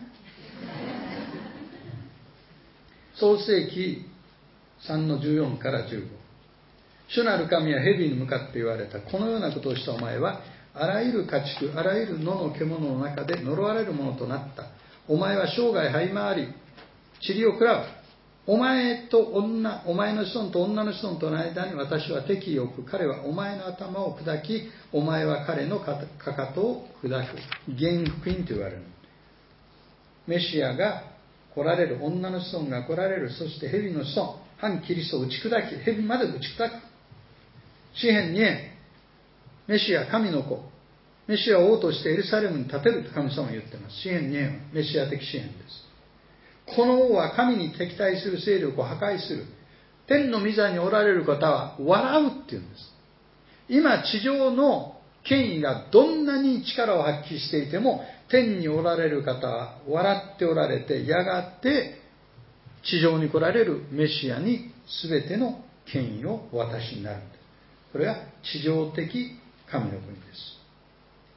創世記さんのじゅうよんからじゅうご。 主なる神は蛇に向かって言われた。このようなことをしたお前は、あらゆる家畜、あらゆる野の獣の中で呪われるものとなった。お前は生涯這い回り、塵を食らう。お前と女、お前の子孫と女の子孫との間に私は敵意を置く。彼はお前の頭を砕き、お前は彼のかかとを砕く。原福音と言われる。メシアが来られる、女の子孫が来られる、そして蛇の子孫、反キリストを打ち砕き、蛇まで打ち砕く。詩編に編、メシア神の子、メシアを王としてエルサレムに立てると神様は言っています。詩編に編はメシア的詩編です。この王は神に敵対する勢力を破壊する。天の御座におられる方は笑うっていうんです。今地上の権威がどんなに力を発揮していても、天におられる方は笑っておられて、やがて地上に来られるメシアに全ての権威をお渡しになるんです。これは地上的神の国です。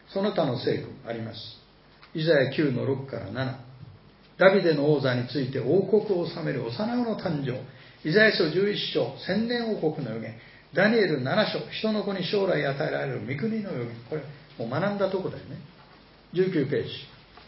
その他の聖句あります。イザヤきゅうのろくからなな。ダビデの王座について王国を治める幼子の誕生。イザヤ書じゅういっ章、千年王国の予言。ダニエルなな章、人の子に将来与えられる御国の予言。これもう学んだとこだよね。じゅうきゅうページ。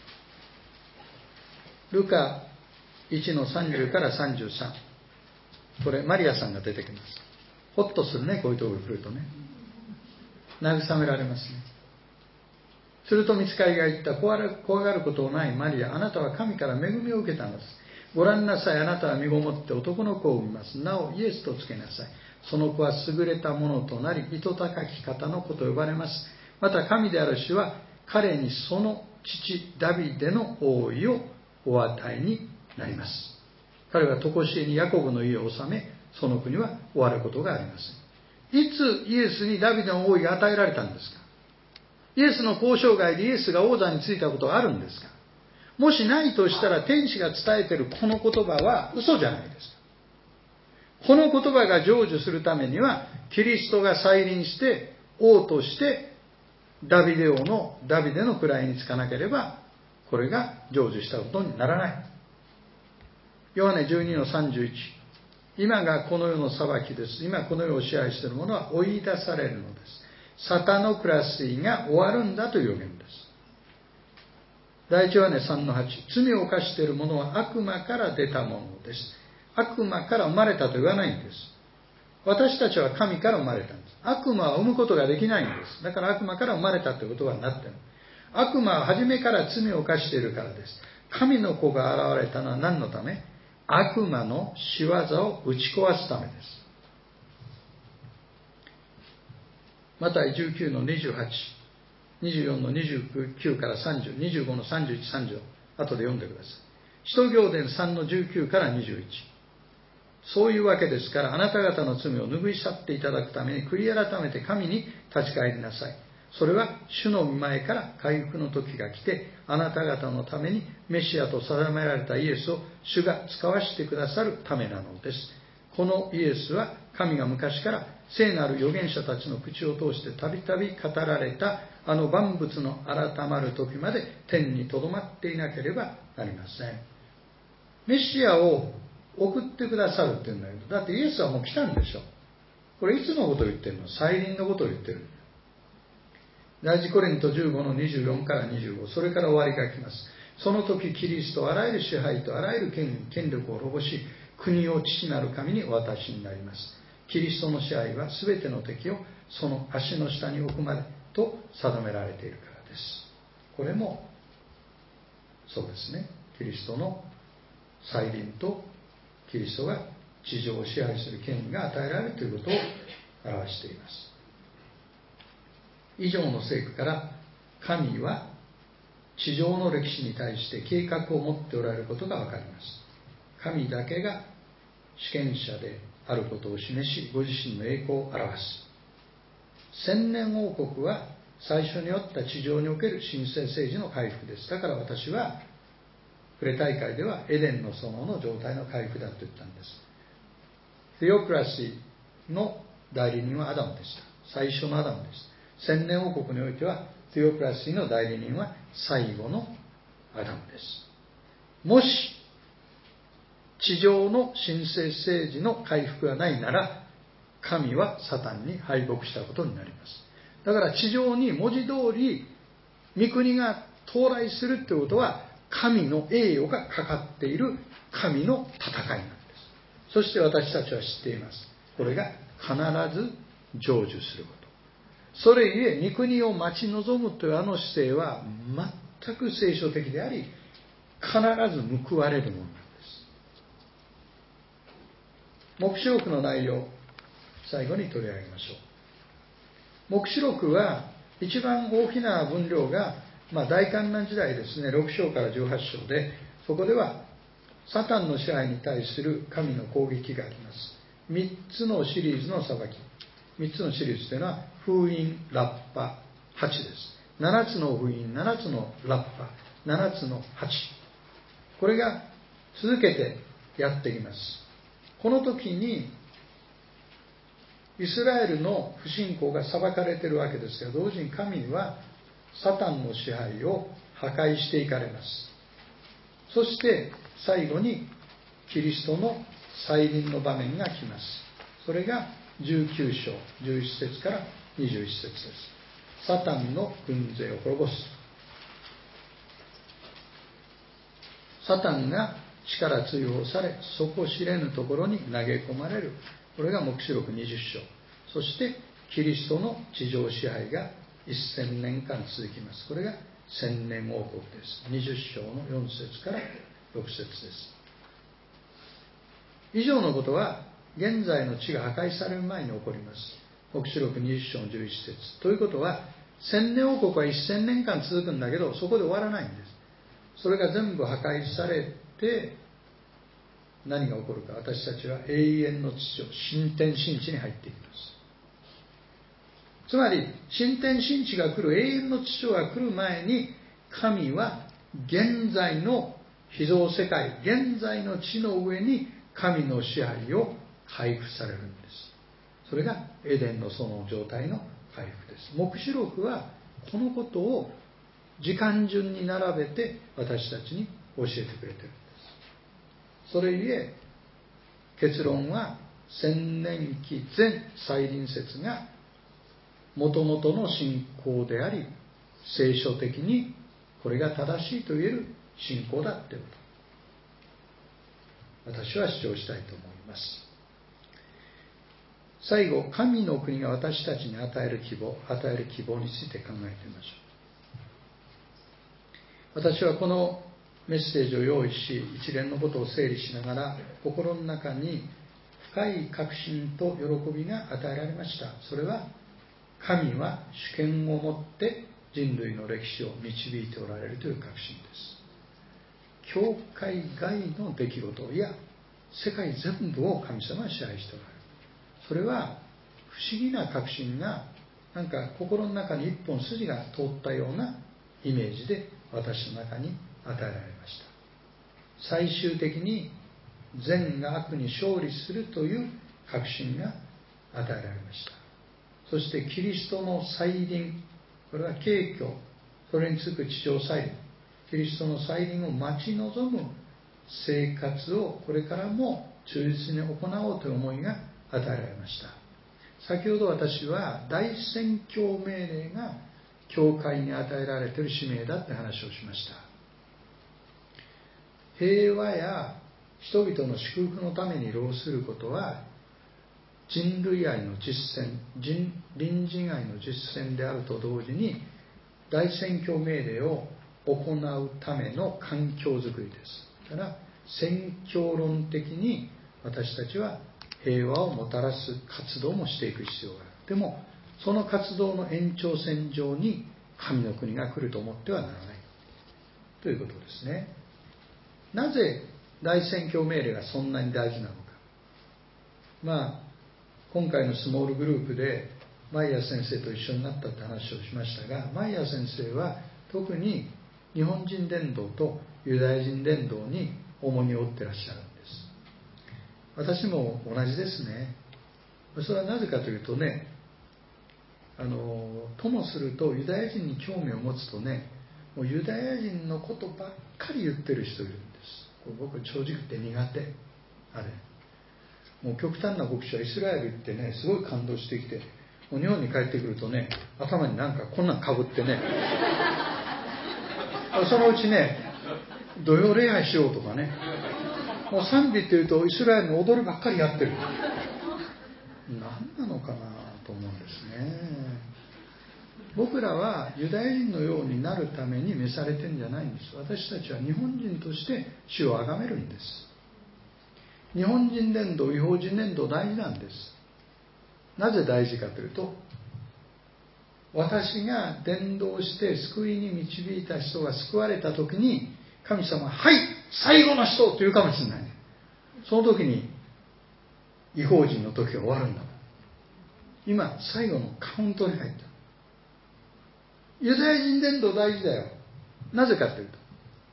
ルカいちのさんじゅうからさんじゅうさん。これマリアさんが出てきます。ほっとするね、こういうところに来るとね。慰められますね。すると御使いが言った。怖がることのないマリア、あなたは神から恵みを受けたのです。ご覧なさい、あなたは身ごもって男の子を産みます。なおイエスとつけなさい。その子は優れたものとなり、糸高き方の子と呼ばれます。また神である主は彼にその父ダビデの王位をお与えになります。彼は常しえにヤコブの家を治め、その国は終わることがありません。いつイエスにダビデの王位が与えられたんですか？イエスの交渉外でイエスが王座についたことがあるんですか？もしないとしたら、天使が伝えているこの言葉は嘘じゃないですか。この言葉が成就するためには、キリストが再臨して王としてダビデ王のダビデの位につかなければ、これが成就したことにならない。ヨハネじゅうにのさんじゅういち。今がこの世の裁きです。今この世を支配している者は追い出されるのです。サタンの暮らしが終わるんだという予言です。第一ヨハネさんのはち。罪を犯している者は悪魔から出たものです。悪魔から生まれたと言わないんです。私たちは神から生まれたんです。悪魔は生むことができないんです。だから悪魔から生まれたという言葉になっている。悪魔は初めから罪を犯しているからです。神の子が現れたのは何のため？悪魔の仕業を打ち壊すためです。マタイじゅうきゅうのにじゅうはち、にじゅうよんのにじゅうきゅうからさんじゅう、にじゅうごのさんじゅういち、さんじゅう、後で読んでください。使徒行伝さんのじゅうきゅうからにじゅういち。そういうわけですから、あなた方の罪を拭い去っていただくために、悔い改めて神に立ち返りなさい。それは主の御前から回復の時が来て、あなた方のためにメシアと定められたイエスを主が使わしてくださるためなのです。このイエスは神が昔から聖なる預言者たちの口を通してたびたび語られたあの万物の改まる時まで天にとどまっていなければなりません。メシアを送ってくださるって言うんだけど、だってイエスはもう来たんでしょ。これいつのことを言ってるの？再臨のことを言ってる。第一コリントじゅうごのにじゅうよんからにじゅうご、それから終わりが来ます。その時キリストはあらゆる支配とあらゆる権威、権力を滅ぼし、国を父なる神にお渡しになります。キリストの支配はすべての敵をその足の下に置くまでと定められているからです。これもそうですね。キリストの再臨とキリストが地上を支配する権威が与えられるということを表しています。以上の聖句から神は地上の歴史に対して計画を持っておられることがわかります。神だけが主権者であることを示し、ご自身の栄光を表す。千年王国は最初によった地上における神聖政治の回復です。だから私はプレ大会ではエデンの園の状態の回復だと言ったんです。テオクラシーの代理人はアダムでした。最初のアダムです。千年王国においてはテオクラシーの代理人は最後のアダムです。もし地上の神聖政治の回復がないなら、 神はサタンに敗北したことになります。だから地上に文字通り御国が到来するということは、神の栄誉がかかっている神の戦いなんです。そして私たちは知っています。これが必ず成就すること。それゆえ御国を待ち望むというあの姿勢は全く聖書的であり、必ず報われるものなんです。黙示録の内容、最後に取り上げましょう。黙示録は一番大きな分量が、まあ、大観覧時代ですね、ろく章からじゅうはち章で、そこではサタンの支配に対する神の攻撃があります。みっつのシリーズの裁き。みっつのシリーズというのは封印、ラッパ、ハチです。ななつの封印、ななつのラッパ、ななつのハチ。これが続けてやってきます。この時にイスラエルの不信仰が裁かれているわけですが、同時に神はサタンの支配を破壊していかれます。そして最後にキリストの再臨の場面が来ます。それがじゅうきゅう章じゅういち節からにじゅういち節です。サタンの軍勢を滅ぼす。サタンが地から追放され、底知れぬところに投げ込まれる。これが黙示録にじゅう章。そしてキリストの地上支配がせんねんかん続きます。これが千年王国です。にじゅう章のよん節からろく節です。以上のことは現在の地が破壊される前に起こります。黙示録にじゅう章のじゅういち節。ということは、千年王国はせんねんかん続くんだけど、そこで終わらないんです。それが全部破壊されて、何が起こるか。私たちは永遠の秩序、新天新地に入っていきます。つまり、新天新地が来る、永遠の秩序が来る前に、神は現在の被造世界、現在の地の上に神の支配を回復されるんです。それがエデンの園の状態の回復です。黙示録はこのことを時間順に並べて私たちに教えてくれているんです。それゆえ結論は千年期全再臨説が元々の信仰であり、聖書的にこれが正しいと言える信仰だということ、私は主張したいと思います。最後、神の国が私たちに与える希望、与える希望について考えてみましょう。私はこのメッセージを用意し、一連のことを整理しながら、心の中に深い確信と喜びが与えられました。それは、神は主権を持って人類の歴史を導いておられるという確信です。教会外の出来事、いや、世界全部を神様は支配しておられる。それは不思議な確信が、なんか心の中に一本筋が通ったようなイメージで私の中に与えられました。最終的に善が悪に勝利するという確信が与えられました。そしてキリストの再臨、これは景挙、それに次ぐ地上再臨、キリストの再臨を待ち望む生活をこれからも忠実に行おうという思いが与えられました。先ほど私は大宣教命令が教会に与えられている使命だって話をしました。平和や人々の祝福のために労することは人類愛の実践、人隣人愛の実践であると同時に、大宣教命令を行うための環境づくりです。だから宣教論的に私たちは平和をもたらす活動もしていく必要がある。でもその活動の延長線上に神の国が来ると思ってはならないということですね。なぜ大宣教命令がそんなに大事なのか。まあ今回のスモールグループでマイヤー先生と一緒になったって話をしましたが、マイヤー先生は特に日本人伝道とユダヤ人伝道に重荷を負ってらっしゃるんです。私も同じですね。それはなぜかというとね、あのともするとユダヤ人に興味を持つとね、もうユダヤ人のことばっかり言ってる人いるんです。これ僕正直言って苦手あれもう極端な牧師はイスラエル行ってね、すごい感動してきて、もう日本に帰ってくるとね、頭になんかこんなんかぶってね、そのうちね、土曜礼拝しようとかね、もう賛美っていうとイスラエルの踊りばっかりやってる。何なのかなと思うんですね。僕らはユダヤ人のようになるために召されてるんじゃないんです。私たちは日本人として主を崇めるんです。日本人伝道、異邦人伝道大事なんです。なぜ大事かというと、私が伝道して救いに導いた人が救われた時に、神様は、はい、最後の人と言うかもしれない。その時に異邦人の時が終わるんだもん。今最後のカウントに入った。ユダヤ人伝道大事だよ。なぜかというと、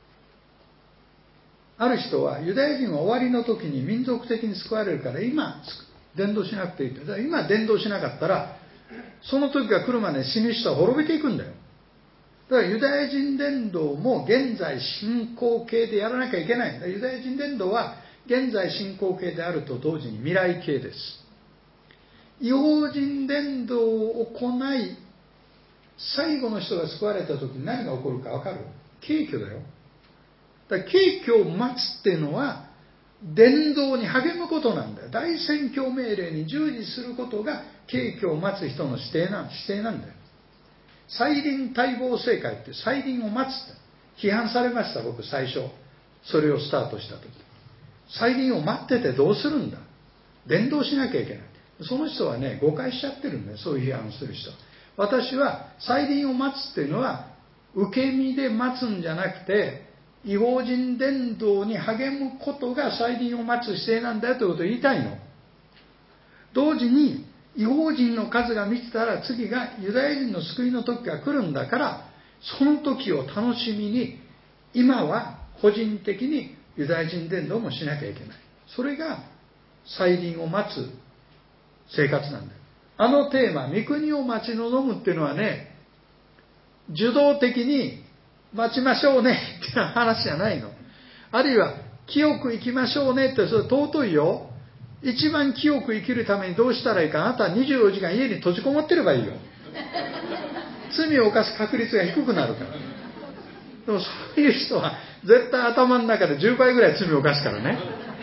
ある人はユダヤ人は終わりの時に民族的に救われるから今伝道しなくていいと。だから今伝道しなかったらその時が来るまで死ぬ人は滅びていくんだよ。だからユダヤ人伝道も現在進行形でやらなきゃいけないんだ。ユダヤ人伝道は現在進行形であると同時に未来形です。異邦人伝道を行い最後の人が救われた時に何が起こるか分かる？景挙だよ。だから景挙を待つっていうのは伝道に励むことなんだよ。大宣教命令に従事することが景挙を待つ人の姿勢な、姿勢なんだよ。再臨待望正解って再臨を待つって批判されました。僕最初それをスタートした時、再臨を待っててどうするんだ、伝道しなきゃいけない。その人はね誤解しちゃってるんだよ、そういう批判する人。私は再臨を待つっていうのは受け身で待つんじゃなくて、異邦人伝道に励むことが再臨を待つ姿勢なんだよということを言いたいの。同時に異邦人の数が満ちたら次がユダヤ人の救いの時が来るんだから、その時を楽しみに今は個人的にユダヤ人伝道もしなきゃいけない。それが再臨を待つ生活なんだよ。あのテーマ、御国を待ち望むっていうのはね、受動的に待ちましょうねっていう話じゃないの。あるいは清く生きましょうねって、それ尊いよ。一番清く生きるためにどうしたらいいか。あなたはにじゅうよじかん家に閉じこもってればいいよ。罪を犯す確率が低くなるから。でもそういう人は絶対頭の中でじゅうばいぐらい罪を犯すからね。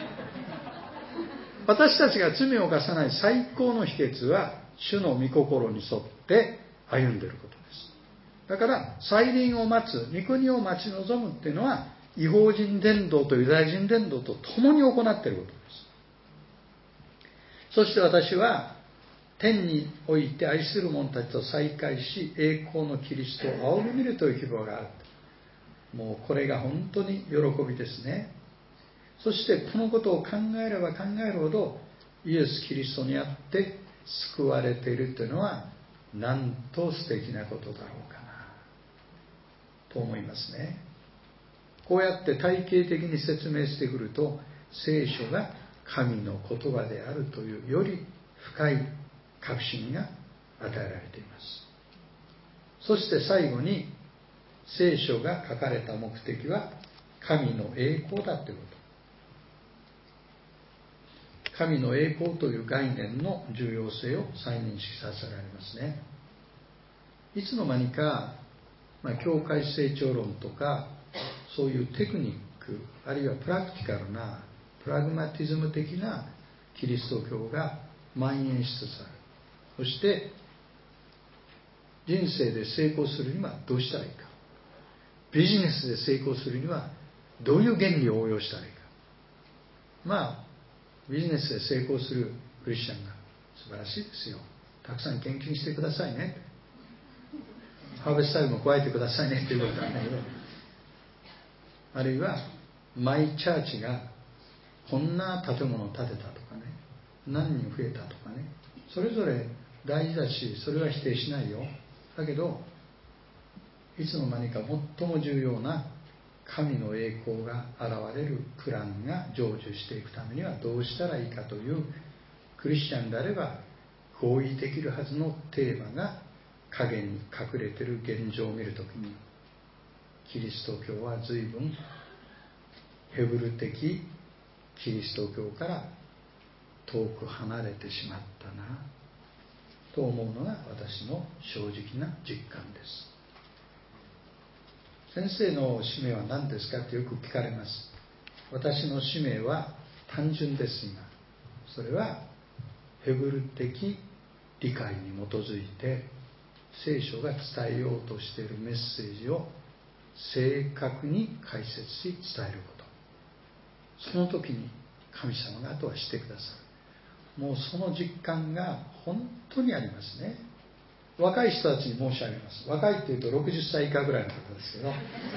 私たちが罪を犯さない最高の秘訣は主の御心に沿って歩んでいることです。だから再臨を待つ、御国を待ち望むっていうのは異邦人伝道とユダヤ人伝道と共に行っていることです。そして私は天において愛する者たちと再会し、栄光のキリストを仰ぎ見るという希望がある。もうこれが本当に喜びですね。そしてこのことを考えれば考えるほど、イエス・キリストにあって救われているというのはなんと素敵なことだろうかなと思いますね。こうやって体系的に説明してくると、聖書が神の言葉であるというより深い確信が与えられています。そして最後に、聖書が書かれた目的は神の栄光だということ。神の栄光という概念の重要性を再認識させられますね。いつの間にか、まあ、教会成長論とかそういうテクニック、あるいはプラクティカルなプラグマティズム的なキリスト教が蔓延しつつある。そして人生で成功するにはどうしたらいいか、ビジネスで成功するにはどういう原理を応用したらいいか。まあビジネスで成功するクリスチャンが素晴らしいですよ。たくさん献金してくださいね、ハーベストタイムも加えてくださいねということなんだけど、あるいはマイチャーチがこんな建物を建てたとかね、何人増えたとかね、それぞれ大事だし、それは否定しないよ。だけどいつの間にか最も重要な神の栄光が現れるプランが成就していくためにはどうしたらいいかという、クリスチャンであれば合意できるはずのテーマが影に隠れている現状を見るときに、キリスト教は随分ヘブル的キリスト教から遠く離れてしまったなと思うのが私の正直な実感です。先生の使命は何ですかってよく聞かれます。私の使命は単純です。今それはヘブル的理解に基づいて聖書が伝えようとしているメッセージを正確に解説し伝えること。その時に神様があとはしてくださる。もうその実感が本当にありますね。若い人たちに申し上げます。若いっていうとろくじゅっさい以下ぐらいの方ですけど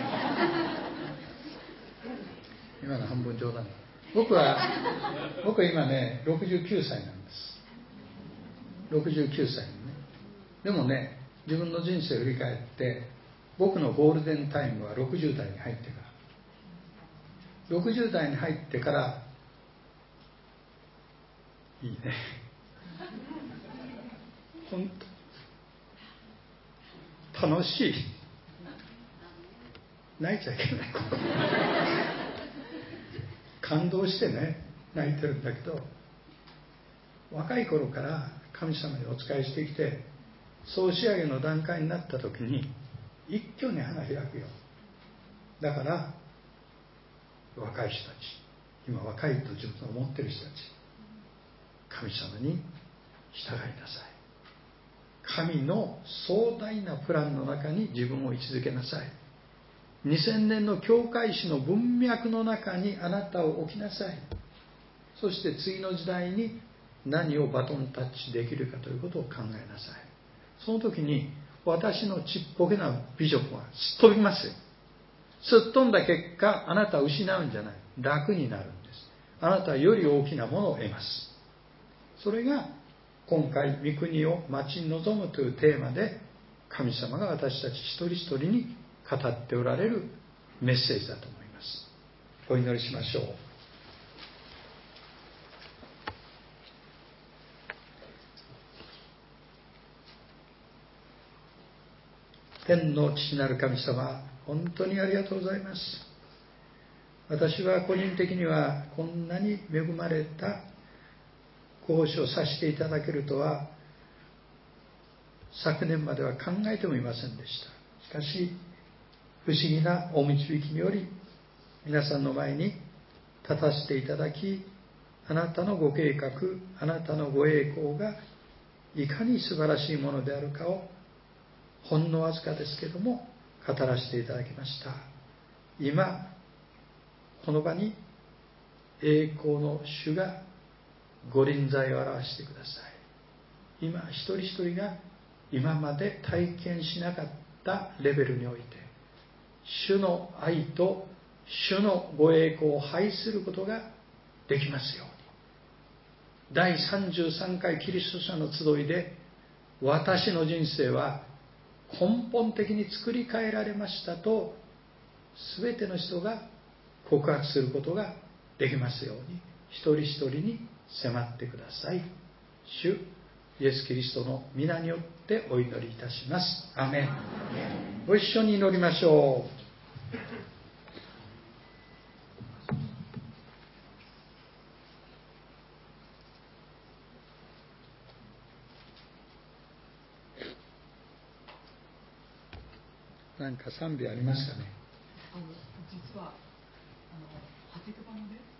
今の半分冗談だ。僕は僕は今ねろくじゅうきゅうさいなんです。ろくじゅうきゅうさいのね。でもね、自分の人生を振り返って僕のゴールデンタイムはろくじゅうだいに入ってからろくじゅうだいに入ってからいいね本当楽しい。泣いちゃいけない感動してね泣いてるんだけど、若い頃から神様にお仕えしてきて総仕上げの段階になった時に一挙に花開くよ。だから若い人たち、今若いと自分が思ってる人たち、神様に従いなさい。神の壮大なプランの中に自分を位置づけなさい。にせんねんの教会史の文脈の中にあなたを置きなさい。そして次の時代に何をバトンタッチできるかということを考えなさい。その時に私のちっぽけなビジョンはすっ飛びますよ。すっ飛んだ結果、あなたは失うんじゃない、楽になるんです。あなたはより大きなものを得ます。それが今回御国を待ち望むというテーマで神様が私たち一人一人に語っておられるメッセージだと思います。お祈りしましょう。天の父なる神様、本当にありがとうございます。私は個人的にはこんなに恵まれた講師をさせていただけるとは昨年までは考えてもいませんでした。しかし不思議なお導きにより皆さんの前に立たせていただき、あなたのご計画、あなたのご栄光がいかに素晴らしいものであるかをほんのわずかですけども語らせていただきました。今この場に栄光の主がご臨在を表してください。今一人一人が今まで体験しなかったレベルにおいて主の愛と主のご栄光を拝することができますように。だいさんじゅうさんかいキリスト者の集いで私の人生は根本的に作り変えられましたと全ての人が告白することができますように一人一人に迫ってください。主イエスキリストの皆によってお祈りいたします。アメン。ご一緒に祈りましょう。何か賛美ありますかね。 あの実はあのはちじゅうばんで